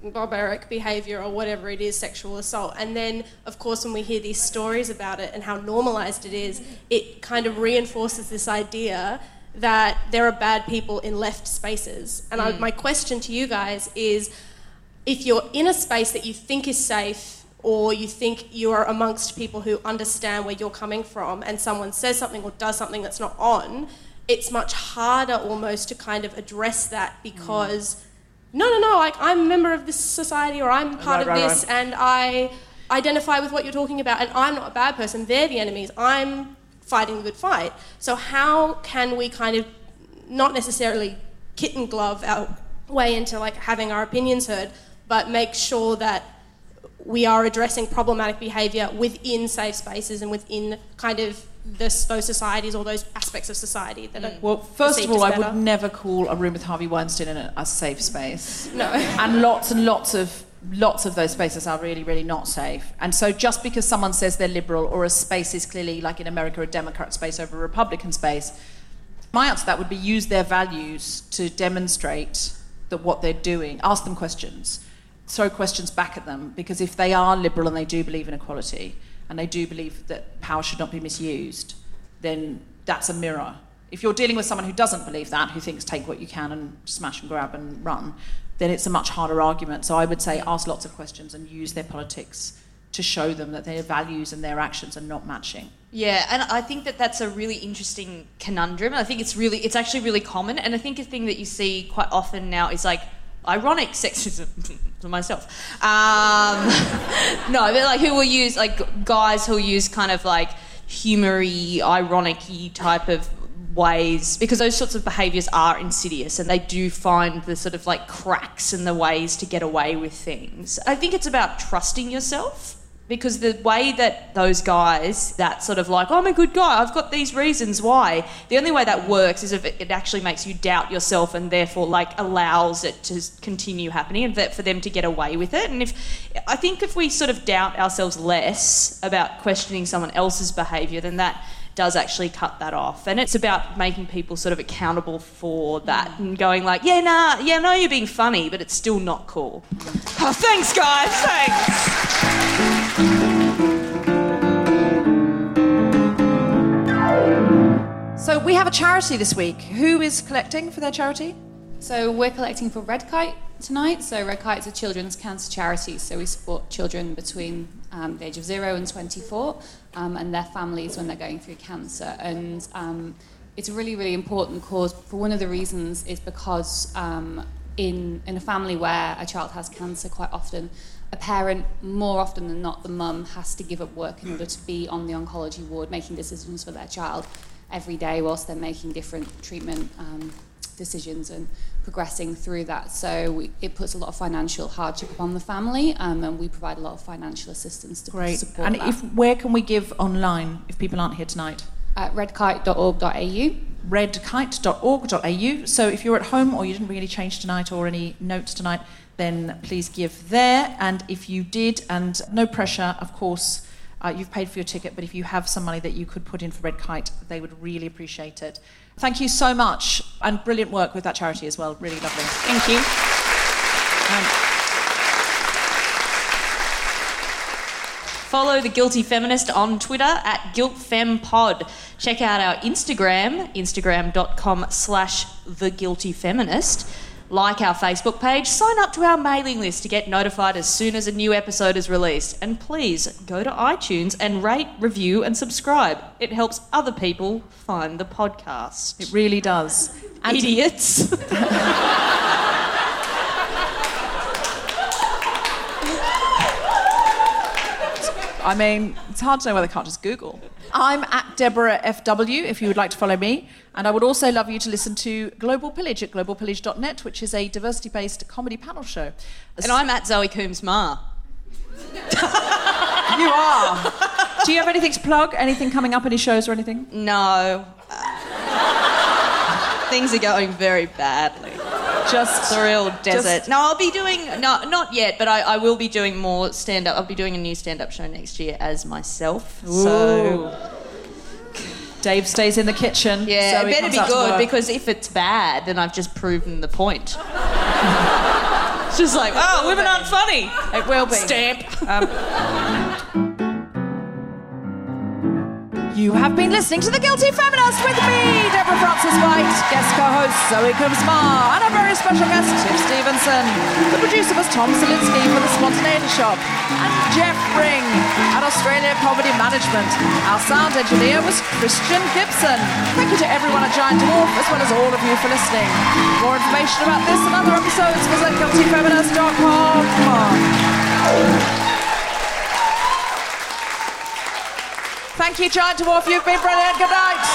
barbaric behaviour or whatever it is, sexual assault. And then, of course, when we hear these stories about it and how normalised it is, it kind of reinforces this idea that there are bad people in left spaces. And my question to you guys is, if you're in a space that you think is safe, or you think you're amongst people who understand where you're coming from, and someone says something or does something that's not on, it's much harder almost to kind of address that because, no, like, I'm a member of this society, or I'm part of this, and I identify with what you're talking about, and I'm not a bad person, they're the enemies, I'm fighting the good fight. So how can we kind of not necessarily kitten glove our way into like having our opinions heard, but make sure that we are addressing problematic behaviour within safe spaces and within kind of those societies or those aspects of society that are Well, first of all, I would never call a room with Harvey Weinstein a safe space. No. And lots of those spaces are really, really not safe. And so just because someone says they're liberal, or a space is clearly, like in America, a Democrat space over a Republican space, my answer to that would be use their values to demonstrate that what they're doing, ask them questions. Throw questions back at them, because if they are liberal and they do believe in equality and they do believe that power should not be misused, then that's a mirror. If you're dealing with someone who doesn't believe that, who thinks take what you can and smash and grab and run, then it's a much harder argument. So I would say ask lots of questions and use their politics to show them that their values and their actions are not matching. Yeah, and I think that that's a really interesting conundrum. I think it's actually really common, and I think a thing that you see quite often now is like ironic sexism to myself. No, but like who will use, like guys who will use kind of like humoury, ironic-y type of ways, because those sorts of behaviours are insidious and they do find the sort of like cracks in the ways to get away with things. I think it's about trusting yourself, because the way that those guys, that sort of like, oh, I'm a good guy, I've got these reasons why, the only way that works is if it actually makes you doubt yourself and therefore like allows it to continue happening and for them to get away with it. And I think if we sort of doubt ourselves less about questioning someone else's behaviour, then that does actually cut that off. And it's about making people sort of accountable for that and going like, I know you're being funny, but it's still not cool. Oh, thanks, guys, thanks. So we have a charity this week. Who is collecting for their charity? So we're collecting for Red Kite tonight. So Red Kite is a children's cancer charity. So we support children between the age of 0 and 24 and their families when they're going through cancer. And it's a really, really important cause. For one of the reasons is because in a family where a child has cancer, quite often a parent, more often than not the mum, has to give up work in order to be on the oncology ward making decisions for their child every day whilst they're making different treatment decisions and progressing through that. So it puts a lot of financial hardship upon the family, and we provide a lot of financial assistance to support and that. Where can we give online if people aren't here tonight? At redkite.org.au. redkite.org.au. So if you're at home or you didn't bring any change tonight or any notes tonight, then please give there. And if you did, and no pressure, of course, you've paid for your ticket, but if you have some money that you could put in for Red Kite, they would really appreciate it. Thank you so much, and brilliant work with that charity as well. Really lovely. Thank you. Follow The Guilty Feminist on Twitter at GuiltFemPod. Check out our Instagram, instagram.com/TheGuiltyFeminist. Like our Facebook page, sign up to our mailing list to get notified as soon as a new episode is released. And please go to iTunes and rate, review and subscribe. It helps other people find the podcast. It really does. Idiots. I mean, it's hard to know whether they can't just Google. I'm at Deborah FW if you would like to follow me. And I would also love you to listen to Global Pillage at globalpillage.net, which is a diversity-based comedy panel show. And I'm at Zoe Coombs-Marr. You are. Do you have anything to plug? Anything coming up, any shows or anything? No. Things are going very badly. Just a real desert. No, I'll be doing... No, not yet, but I will be doing more stand-up. I'll be doing a new stand-up show next year as myself. Ooh. So... Dave stays in the kitchen. Yeah, so it better be good, because if it's bad, then I've just proven the point. It's just like, oh, women aren't funny. It will be. Stamp. You have been listening to The Guilty Feminist with me, Deborah Frances-White, guest co-host Zoe Coombs-Marr, and our very special guest, Tiff Stevenson. The producer was Tom Salinsky for The Spontaneity Shop, and Jeff Ring at Australia Comedy Management. Our sound engineer was Christian Gibson. Thank you to everyone at Giant Dwarf, as well as all of you for listening. For more information about this and other episodes, visit guiltyfeminist.com. Thank you, Giant Dwarf. You've been brilliant. Good night.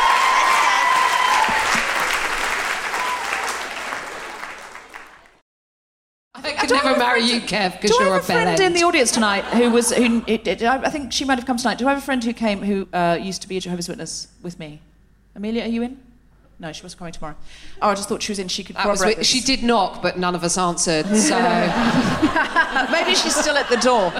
I could never marry you, Kev, because you're a a friend bellend. in the audience tonight I think she might have come tonight. Do I have a friend who used to be a Jehovah's Witness with me? Amelia, are you in? No, she was coming tomorrow. Oh, I just thought she was in. She could corroborate this. She did knock, but none of us answered, so... Maybe she's still at the door.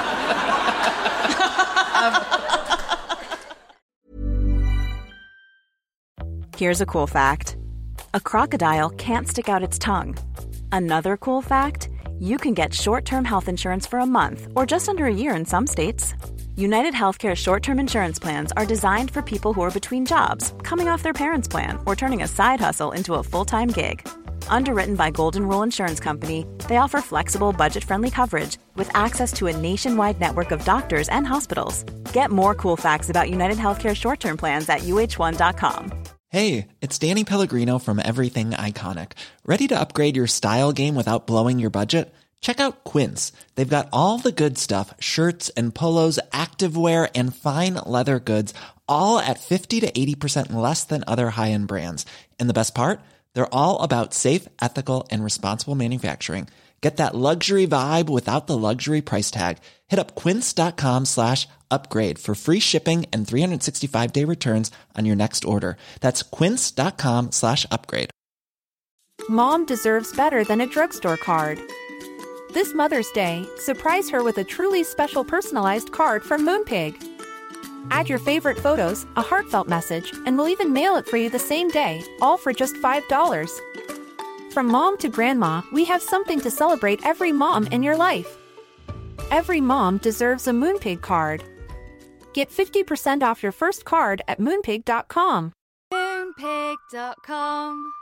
Here's a cool fact. A crocodile can't stick out its tongue. Another cool fact, you can get short-term health insurance for a month or just under a year in some states. United Healthcare short-term insurance plans are designed for people who are between jobs, coming off their parents' plan, or turning a side hustle into a full-time gig. Underwritten by Golden Rule Insurance Company, they offer flexible, budget-friendly coverage with access to a nationwide network of doctors and hospitals. Get more cool facts about United Healthcare short-term plans at uh1.com. Hey, it's Danny Pellegrino from Everything Iconic. Ready to upgrade your style game without blowing your budget? Check out Quince. They've got all the good stuff, shirts and polos, activewear, and fine leather goods, all at 50 to 80% less than other high-end brands. And the best part? They're all about safe, ethical, and responsible manufacturing. Get that luxury vibe without the luxury price tag. Hit up quince.com/upgrade for free shipping and 365-day returns on your next order. That's quince.com/upgrade. Mom deserves better than a drugstore card. This Mother's Day, surprise her with a truly special personalized card from Moonpig. Add your favorite photos, a heartfelt message, and we'll even mail it for you the same day, all for just $5. From mom to grandma, we have something to celebrate every mom in your life. Every mom deserves a Moonpig card. Get 50% off your first card at Moonpig.com. Moonpig.com